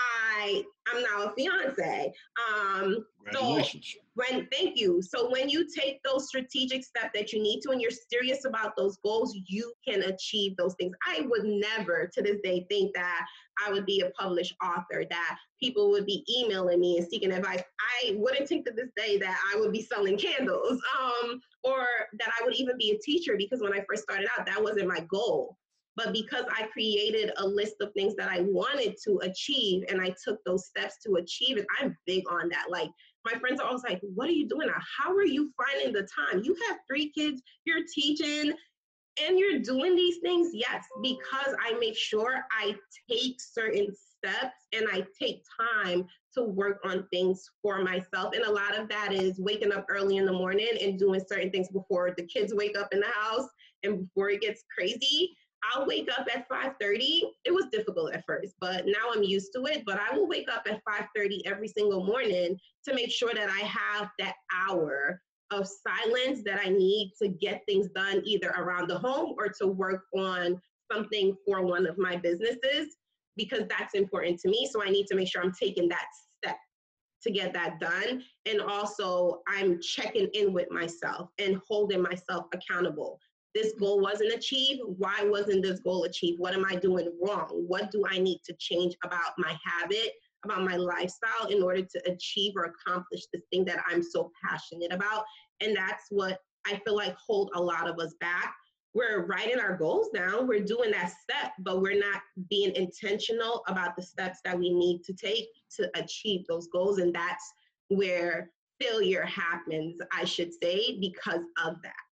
I I'm now a fiance. Um, Congratulations. So when thank you. So when you take those strategic steps that you need to, and you're serious about those goals, you can achieve those things. I would never, to this day, think that I would be a published author, that people would be emailing me and seeking advice. I wouldn't think to this day that I would be selling candles, um, or that I would even be a teacher, because when I first started out, that wasn't my goal. But because I created a list of things that I wanted to achieve and I took those steps to achieve it, I'm big on that. Like, my friends are always like, what are you doing now? How are you finding the time? You have three kids, you're teaching, and you're doing these things. Yes, because I make sure I take certain steps and I take time to work on things for myself. And a lot of that is waking up early in the morning and doing certain things before the kids wake up in the house and before it gets crazy. I'll wake up at five thirty. It was difficult at first, but now I'm used to it. But I will wake up at five thirty every single morning to make sure that I have that hour of silence that I need to get things done, either around the home or to work on something for one of my businesses, because that's important to me. So I need to make sure I'm taking that step to get that done. And also I'm checking in with myself and holding myself accountable. This goal wasn't achieved. Why wasn't this goal achieved? What am I doing wrong? What do I need to change about my habit, about my lifestyle in order to achieve or accomplish this thing that I'm so passionate about? And that's what I feel like hold a lot of us back. We're writing our goals down, we're doing that step, but we're not being intentional about the steps that we need to take to achieve those goals. And that's where failure happens, I should say, because of that.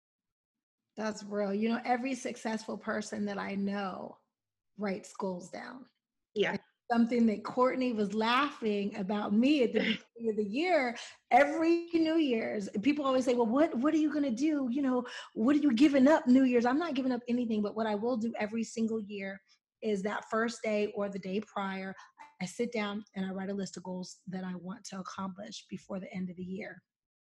That's real. You know, every successful person that I know writes goals down. Yeah. It's something that Courtney was laughing about me at the beginning of the year. Every New Year's, people always say, well, what, what are you going to do? You know, what are you giving up New Year's? I'm not giving up anything, but what I will do every single year is that first day or the day prior, I sit down and I write a list of goals that I want to accomplish before the end of the year.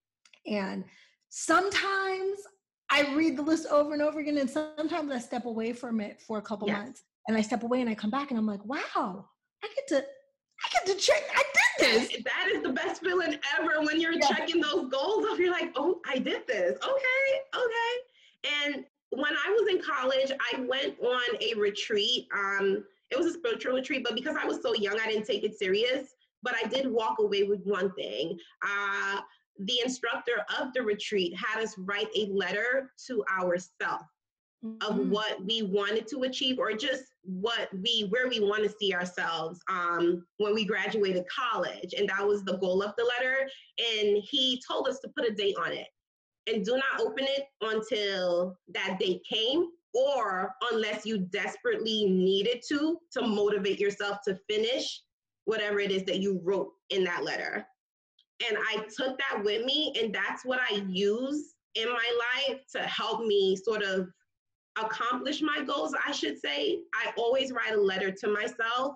And sometimes I read the list over and over again, and sometimes I step away from it for a couple yes. months, and I step away and I come back and I'm like, wow, I get to, I get to check, I did this. That is the best feeling ever when you're yeah. checking those goals off. You're like, oh, I did this. Okay, okay. And when I was in college, I went on a retreat. Um, it was a spiritual retreat, but because I was so young, I didn't take it serious. But I did walk away with one thing. Uh, the instructor of the retreat had us write a letter to ourselves mm-hmm. of what we wanted to achieve, or just what we, where we want to see ourselves um, when we graduated college. And that was the goal of the letter. And he told us to put a date on it and do not open it until that date came, or unless you desperately needed to, to motivate yourself to finish whatever it is that you wrote in that letter. And I took that with me, and that's what I use in my life to help me sort of accomplish my goals, I should say. I always write a letter to myself,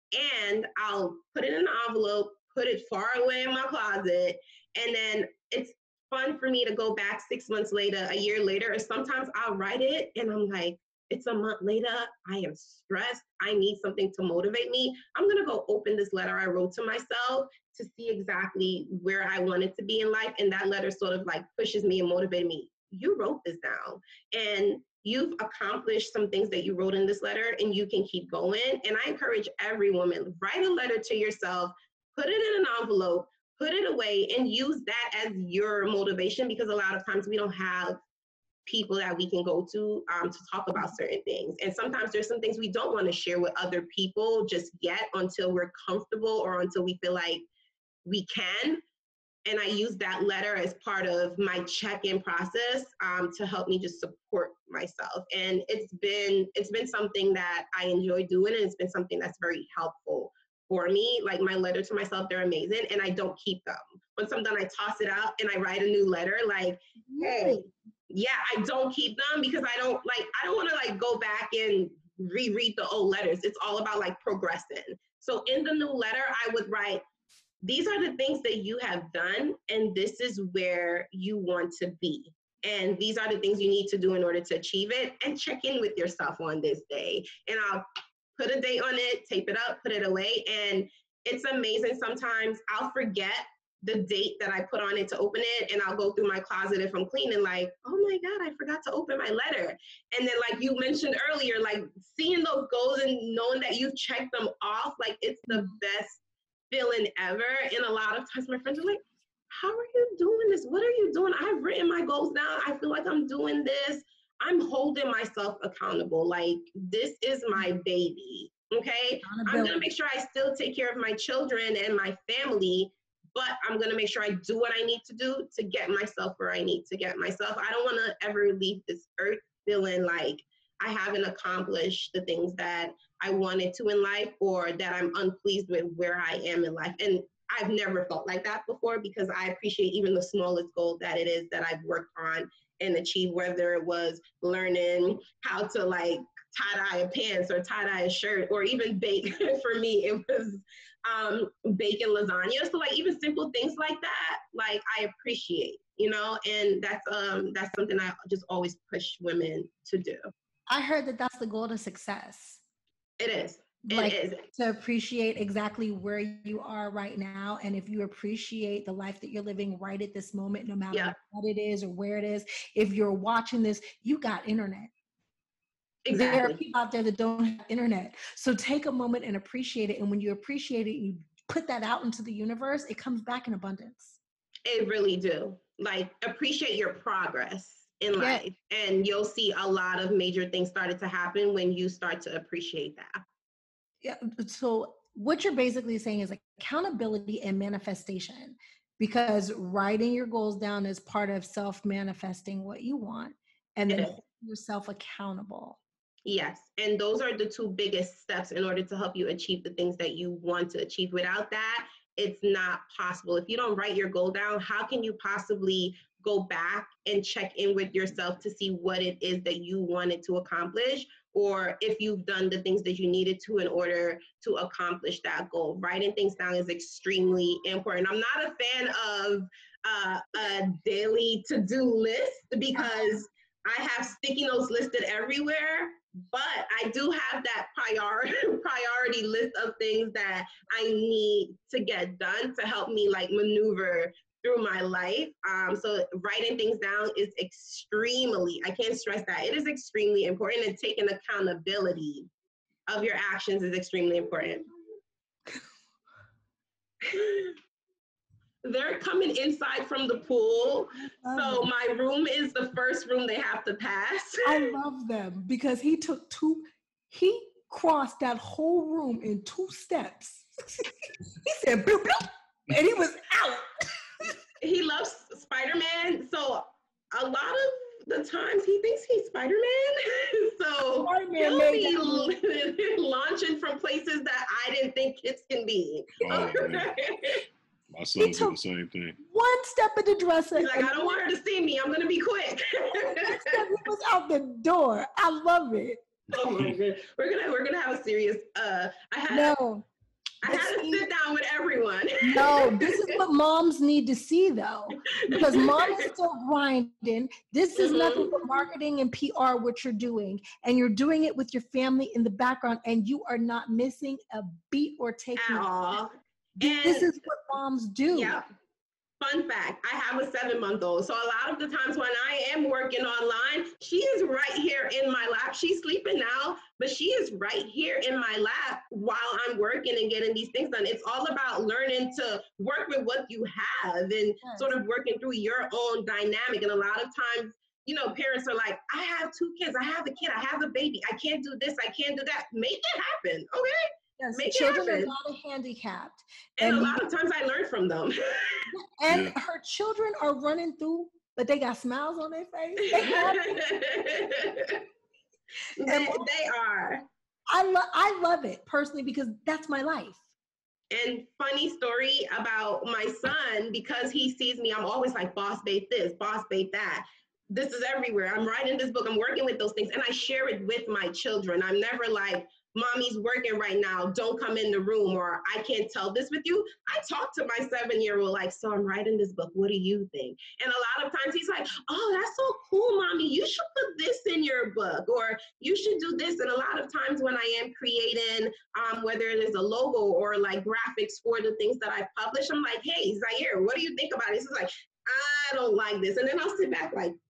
and I'll put it in an envelope, put it far away in my closet, and then it's fun for me to go back six months later, a year later, or sometimes I'll write it, and I'm like, it's a month later, I am stressed, I need something to motivate me. I'm gonna go open this letter I wrote to myself to see exactly where I wanted to be in life. And that letter sort of like pushes me and motivated me. You wrote this down, and you've accomplished some things that you wrote in this letter, and you can keep going. And I encourage every woman, write a letter to yourself, put it in an envelope, put it away, and use that as your motivation, because a lot of times we don't have people that we can go to um, to talk about certain things. And sometimes there's some things we don't want to share with other people just yet until we're comfortable or until we feel like we can. And I use that letter as part of my check-in process um, to help me just support myself. And it's been, it's been something that I enjoy doing, and it's been something that's very helpful for me. Like my letter to myself, they're amazing, and I don't keep them. Once I'm done, I toss it out and I write a new letter like, hey, yeah, I don't keep them because I don't like, I don't want to like go back and reread the old letters. It's all about like progressing. So in the new letter, I would write, these are the things that you have done, and this is where you want to be. And these are the things you need to do in order to achieve it, and check in with yourself on this day. And I'll put a date on it, tape it up, put it away. And it's amazing. Sometimes I'll forget the date that I put on it to open it, and I'll go through my closet if I'm cleaning, like, oh my God, I forgot to open my letter. And then, like you mentioned earlier, like seeing those goals and knowing that you've checked them off, like it's the best feeling ever. And a lot of times my friends are like, how are you doing this? What are you doing? I've written my goals down. I feel like I'm doing this. I'm holding myself accountable. Like, this is my baby, okay? I'm gonna make sure I still take care of my children and my family, but I'm gonna make sure I do what I need to do to get myself where I need to get myself. I don't wanna ever leave this earth feeling like I haven't accomplished the things that I wanted to in life, or that I'm unpleased with where I am in life. And I've never felt like that before, because I appreciate even the smallest goal that it is that I've worked on and achieved, whether it was learning how to like tie-dye a pants or tie-dye a shirt, or even bake. For me, it was um, baking lasagna. So like even simple things like that, like I appreciate, you know, and that's um that's something I just always push women to do. I heard that that's the goal to success. It is. It like is. To appreciate exactly where you are right now. And if you appreciate the life that you're living right at this moment, no matter yeah. what it is or where it is, if you're watching this, you got internet. Exactly. There are people out there that don't have internet. So take a moment and appreciate it. And when you appreciate it, you put that out into the universe, it comes back in abundance. It really do. Like, appreciate your progress in yeah. life. And you'll see a lot of major things started to happen when you start to appreciate that. Yeah. So what you're basically saying is accountability and manifestation, because writing your goals down is part of self-manifesting what you want, and then holding yourself accountable. Yes. And those are the two biggest steps in order to help you achieve the things that you want to achieve. Without that, it's not possible. If you don't write your goal down, how can you possibly go back and check in with yourself to see what it is that you wanted to accomplish, or if you've done the things that you needed to in order to accomplish that goal? Writing things down is extremely important. I'm not a fan of uh, a daily to-do list, because I have sticky notes listed everywhere, but I do have that priority priority list of things that I need to get done to help me like maneuver through my life. Um, so writing things down is extremely, I can't stress that, it is extremely important, and taking accountability of your actions is extremely important. They're coming inside from the pool. So my room is the first room they have to pass. I love them because he took two, he crossed that whole room in two steps. He said, bloop, bloop, and he was out. He loves Spider-Man, so a lot of the times he thinks he's Spider-Man. So Spider-Man he'll be launching from places that I didn't think kids can be. Oh, my son did the same thing. One step in the dresser. He's like, I don't want her to see me. I'm going to be quick. Next step, he was out the door. I love it. Oh my God. We're going to we're gonna have a serious, uh, I had no. I had to sit down with everyone. No, this is what moms need to see, though, because mom is still grinding. This is mm-hmm. nothing but marketing and P R, what you're doing, and you're doing it with your family in the background, and you are not missing a beat or taking. Aww. This is what moms do. Yeah. Fun fact, I have a seven-month-old. So a lot of the times when I am working online, she is right here in my lap. She's sleeping now, but she is right here in my lap while I'm working and getting these things done. It's all about learning to work with what you have and yes. sort of working through your own dynamic. And a lot of times, you know, parents are like, I have two kids. I have a kid. I have a baby. I can't do this. I can't do that. Make it happen, okay? Yes, Make children are not handicapped. And, and a lot of times I learn from them. And yeah. her children are running through, but they got smiles on their face. They, have they, they are. I, lo- I love it personally because that's my life. And funny story about my son, because he sees me, I'm always like, boss babe this, boss babe that. This is everywhere. I'm writing this book. I'm working with those things. And I share it with my children. I'm never like, mommy's working right now, don't come in the room, or I can't tell this with you. I talk to my seven-year-old like, so I'm writing this book, what do you think? And a lot of times he's like, oh, that's so cool, mommy, you should put this in your book, or you should do this. And a lot of times when I am creating, um, whether it is a logo or like graphics for the things that I publish, I'm like, hey, Zaire, what do you think about it? He's like, I don't like this. And then I'll sit back like,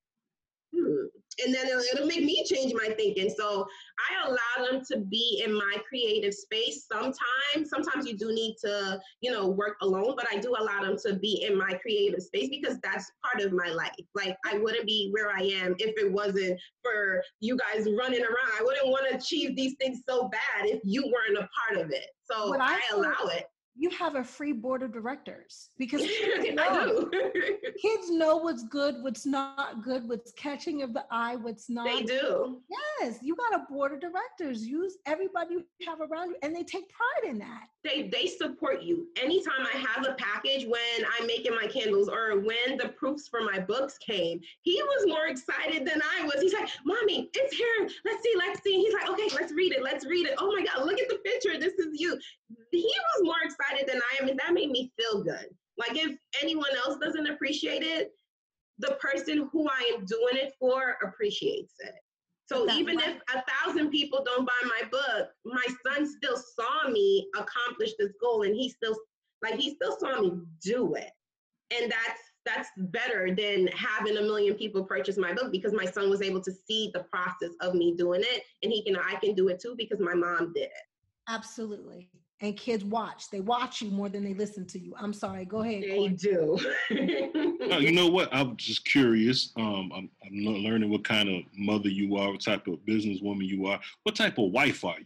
hmm. And then it'll, it'll make me change my thinking. So I allow them to be in my creative space. Sometimes, sometimes you do need to, you know, work alone, but I do allow them to be in my creative space because that's part of my life. Like I wouldn't be where I am if it wasn't for you guys running around. I wouldn't want to achieve these things so bad if you weren't a part of it. So I, I allow it. You have a free board of directors because kids know. Kids know what's good, what's not good, what's catching of the eye, what's not. They do. Yes, you got a board of directors. Use everybody you have around you, and they take pride in that. They they support you. Anytime I have a package, when I'm making my candles or when the proofs for my books came, he was more excited than I was. He's like, Mommy, it's here. Let's see, let's see. He's like, okay, let's read it. Let's read it. Oh my God, look at the picture. This is you. He was more excited than I am, and that made me feel good. Like if anyone else doesn't appreciate it, the person who I am doing it for appreciates it. So That's even right. if a thousand people don't buy my book, my son still saw me accomplish this goal, and he still, like he still saw me do it. And that's that's better than having a million people purchase my book, because my son was able to see the process of me doing it, and he can I can do it too because my mom did it. Absolutely. And kids watch. They watch you more than they listen to you. I'm sorry. Go ahead. They do. uh, you know what? I'm just curious. Um, I'm, I'm learning what kind of mother you are, what type of businesswoman you are. What type of wife are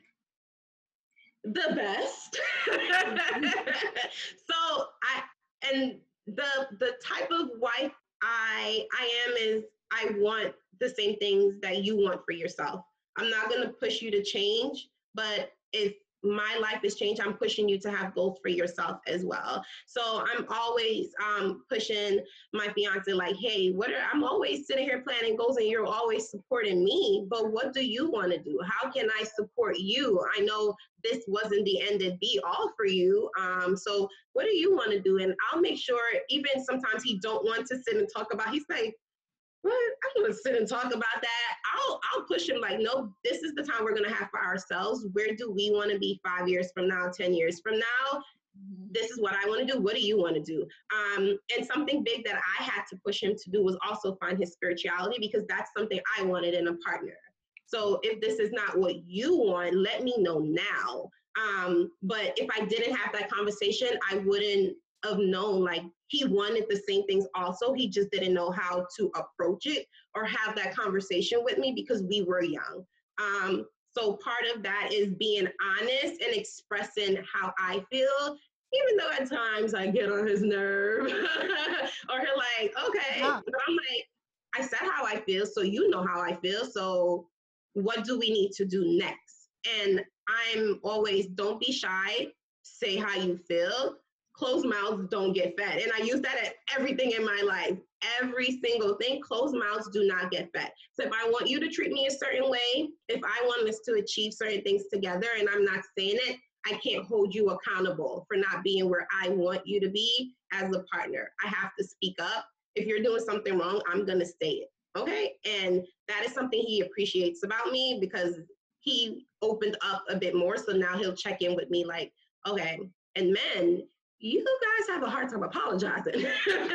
you? The best. So I and the the type of wife I I am is I want the same things that you want for yourself. I'm not gonna push you to change, but if my life has changed, I'm pushing you to have goals for yourself as well. So I'm always um, pushing my fiance like, hey, what are, I'm always sitting here planning goals and you're always supporting me, but what do you want to do? How can I support you? I know this wasn't the end and be all for you. Um, so what do you want to do? And I'll make sure, even sometimes he don't want to sit and talk about, he's like, what? I'm gonna sit and talk about that. I'll I'll push him like, no, this is the time we're gonna have for ourselves. Where do we want to be five years from now, ten years from now? This is what I want to do. What do you want to do? Um, and something big that I had to push him to do was also find his spirituality, because that's something I wanted in a partner. So if this is not what you want, let me know now. Um, but if I didn't have that conversation, I wouldn't have known like he wanted the same things also. He just didn't know how to approach it or have that conversation with me because we were young. Um, so part of that is being honest and expressing how I feel, even though at times I get on his nerve or he'll like, okay, yeah. But I'm like, I said how I feel, so you know how I feel. So what do we need to do next? And I'm always, don't be shy, say how you feel. Closed mouths don't get fed. And I use that at everything in my life. Every single thing, closed mouths do not get fed. So if I want you to treat me a certain way, if I want us to achieve certain things together and I'm not saying it, I can't hold you accountable for not being where I want you to be as a partner. I have to speak up. If you're doing something wrong, I'm gonna say it, okay? And that is something he appreciates about me because he opened up a bit more. So now he'll check in with me like, okay, and men, you guys have a hard time apologizing.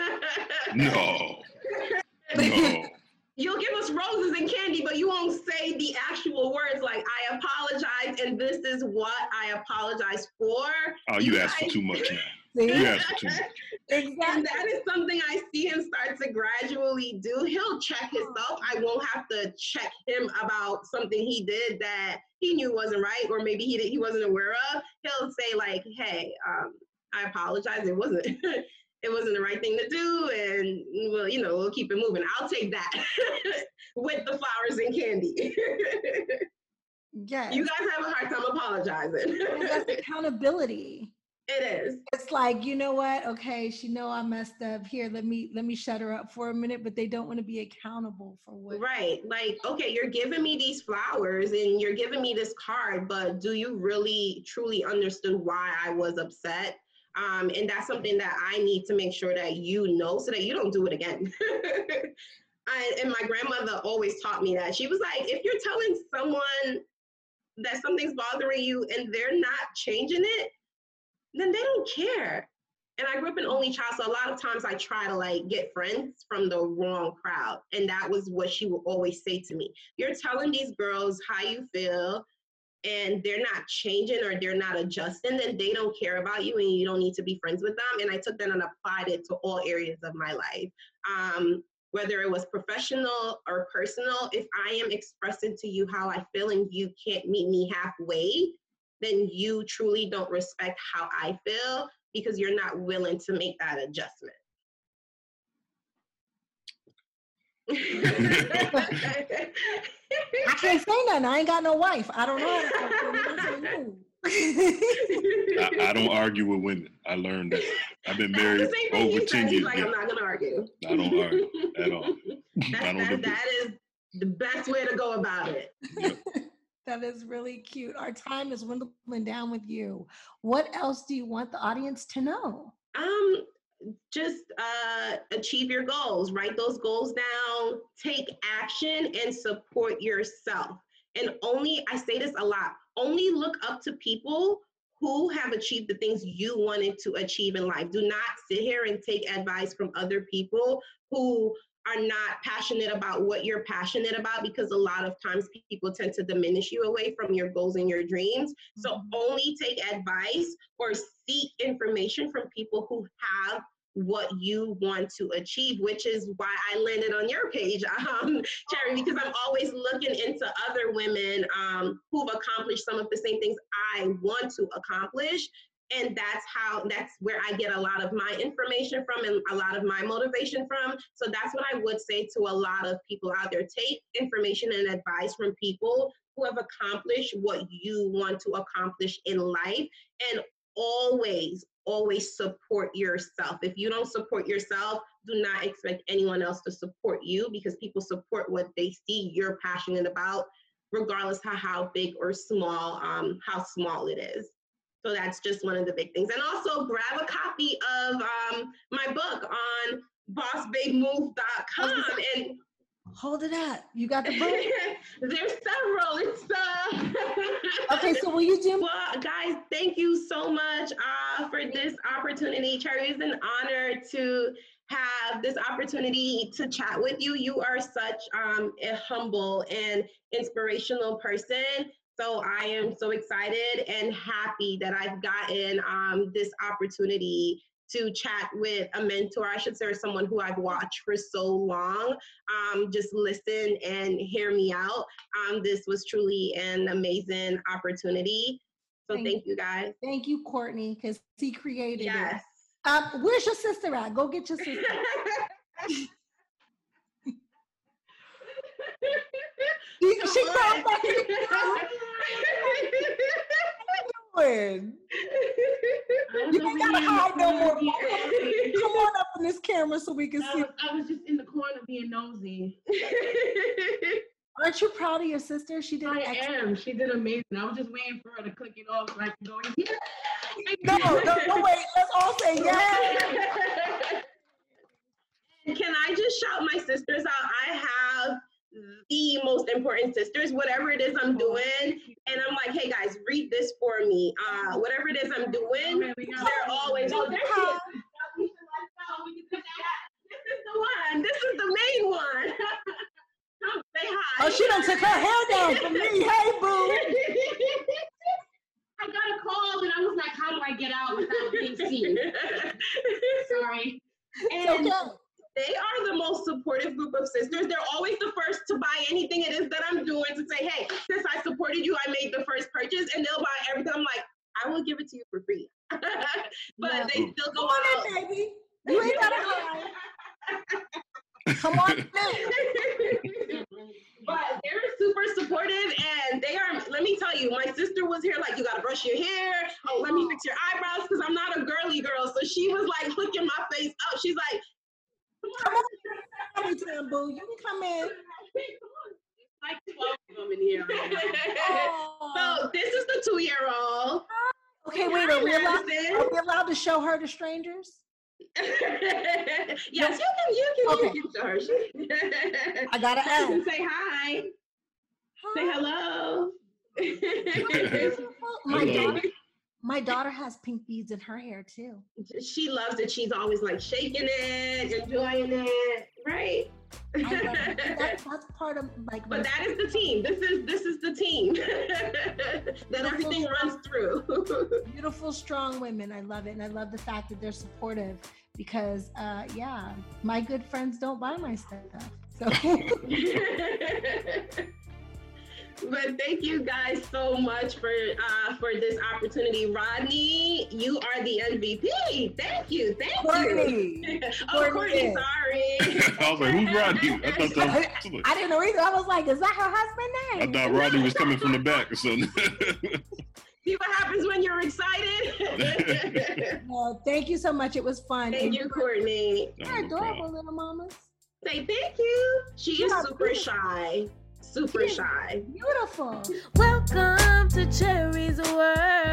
No. No. You'll give us roses and candy, but you won't say the actual words like, I apologize, and this is what I apologize for. Oh, you, you asked guys- for too much now. You asked for too much. Exactly. And that is something I see him start to gradually do. He'll check himself. I won't have to check him about something he did that he knew wasn't right, or maybe he, he wasn't aware of. He'll say like, hey, um, I apologize. It wasn't, it wasn't the right thing to do. And well, you know, we'll keep it moving. I'll take that with the flowers and candy. Yes. You guys have a hard time apologizing. That's accountability. It is. It's like, you know what? Okay, she know I messed up. Here, let me let me shut her up for a minute, but they don't want to be accountable for what. Right. Like, okay, you're giving me these flowers and you're giving me this card, but do you really truly understand why I was upset? Um, and that's something that I need to make sure that you know so that you don't do it again. I, and my grandmother always taught me that. She was like, if you're telling someone that something's bothering you and they're not changing it, then they don't care. And I grew up an only child, so a lot of times I try to like get friends from the wrong crowd. And that was what she would always say to me. You're telling these girls how you feel and they're not changing or they're not adjusting, then they don't care about you and you don't need to be friends with them. And I took that and applied it to all areas of my life. Um, whether it was professional or personal, if I am expressing to you how I feel and you can't meet me halfway, then you truly don't respect how I feel because you're not willing to make that adjustment. I can't say nothing. I ain't got no wife. I don't know. I, I don't argue with women. I learned that. I've been married over ten years. Like, I'm not gonna argue. I don't argue at all. That's, I don't that, that is the best way to go about it. Yep. That is really cute. Our time is dwindling down with you. What else do you want the audience to know? Um, just uh, achieve your goals. Write those goals down. Take action and support yourself. And only, I say this a lot, only look up to people who have achieved the things you wanted to achieve in life. Do not sit here and take advice from other people who are not passionate about what you're passionate about, because a lot of times people tend to diminish you away from your goals and your dreams. So mm-hmm. only take advice or seek information from people who have what you want to achieve, which is why I landed on your page, um, Cherry, because I'm always looking into other women um, who've accomplished some of the same things I want to accomplish. And that's how, that's where I get a lot of my information from and a lot of my motivation from. So that's what I would say to a lot of people out there. Take information and advice from people who have accomplished what you want to accomplish in life. And always, always support yourself. If you don't support yourself, do not expect anyone else to support you, because people support what they see you're passionate about, regardless of how big or small, um, how small it is. So that's just one of the big things. And also grab a copy of um, my book on boss babe move dot com. And hold it up. You got the book? There's several. It's uh Okay, so will you do? Well, guys, thank you so much uh, for this opportunity. Cherry, it's an honor to have this opportunity to chat with you. You are such um, a humble and inspirational person. So I am so excited and happy that I've gotten um, this opportunity to chat with a mentor, I should say, or someone who I've watched for so long. Um, just listen and hear me out. Um, this was truly an amazing opportunity. So thank, thank you guys. Thank you, Courtney, because he created yes. it. Um, where's your sister at? Go get your sister. She, she cried back in the You ain't gotta hide no more. Come on up in this camera so we can I see. Was, I was just in the corner being nosy. Aren't you proud of your sister? She did. I excellent. am. She did amazing. I was just waiting for her to click it off so I can go in here. No, no, no, wait. Let's all say yes. Can I just shout my sisters out? I have the most important sisters, whatever it is I'm doing. And I'm like, hey guys, read this for me. Uh, whatever it is I'm doing, they're always, oh, there she is. This is the one. This is the main one. Come say hi. Oh, she done took her hair down for me. Hey, boo. I got a call and I was like, how do I get out without being seen? Sorry. And okay. They are the most supportive group of sisters. They're always the first to buy anything it is that I'm doing, to say, hey, since I supported you, I made the first purchase, and they'll buy everything. I'm like, I will give it to you for free. But yeah. They still go Come out. on in, baby. You ain't gotta hide. Come on in. But they're super supportive, and they are, let me me tell you, my sister was here like, you gotta brush your hair. Oh, let me fix your eyebrows, because I'm not a girly girl. So she was like hooking my face up. She's like, come on, anytime, boo. You can come in. Like twelve of them in here. So this is the two-year-old. Okay, wait, are we, allowed, are we allowed to show her to strangers? Yes, you can, you can, okay. you can show her. She, I gotta ask. Say hi. Hi. Say hello. my daughter, my daughter has pink beads in her hair too. She loves it. She's always like shaking it, enjoying it, right? that, that's part of like. But that is the team. This is this is the team that everything runs through. Beautiful, strong women. I love it, and I love the fact that they're supportive. Because uh, yeah, my good friends don't buy my stuff. So. But thank you guys so much for uh, for this opportunity. Rodney, you are the M V P. Thank you. Thank Courtney. you. Oh, Courtney, sorry. I was like, who's Rodney? I, thought that was, I didn't know either. I was like, is that her husband's name? I thought Rodney was coming from the back or something. See what happens when you're excited? Well, thank you so much. It was fun. Thank and you, Courtney. You're adorable, little mamas. Say thank you. She is super beautiful. shy. Super She's shy. Beautiful. Welcome to Cherry's World.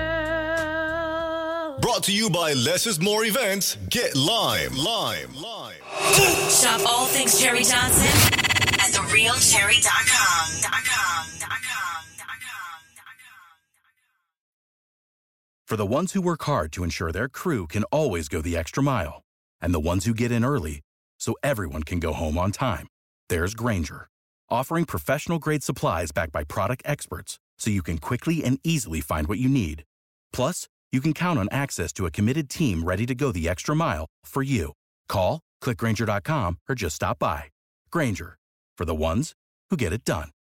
Brought to you by Less is More Events. Get Lime. Lime. Lime. Shop all things Cherry Johnson at the real cherry dot com. For the ones who work hard to ensure their crew can always go the extra mile, and the ones who get in early so everyone can go home on time, there's Grainger, offering professional-grade supplies backed by product experts so you can quickly and easily find what you need. Plus, you can count on access to a committed team ready to go the extra mile for you. Call, click Grainger dot com, or just stop by. Grainger, for the ones who get it done.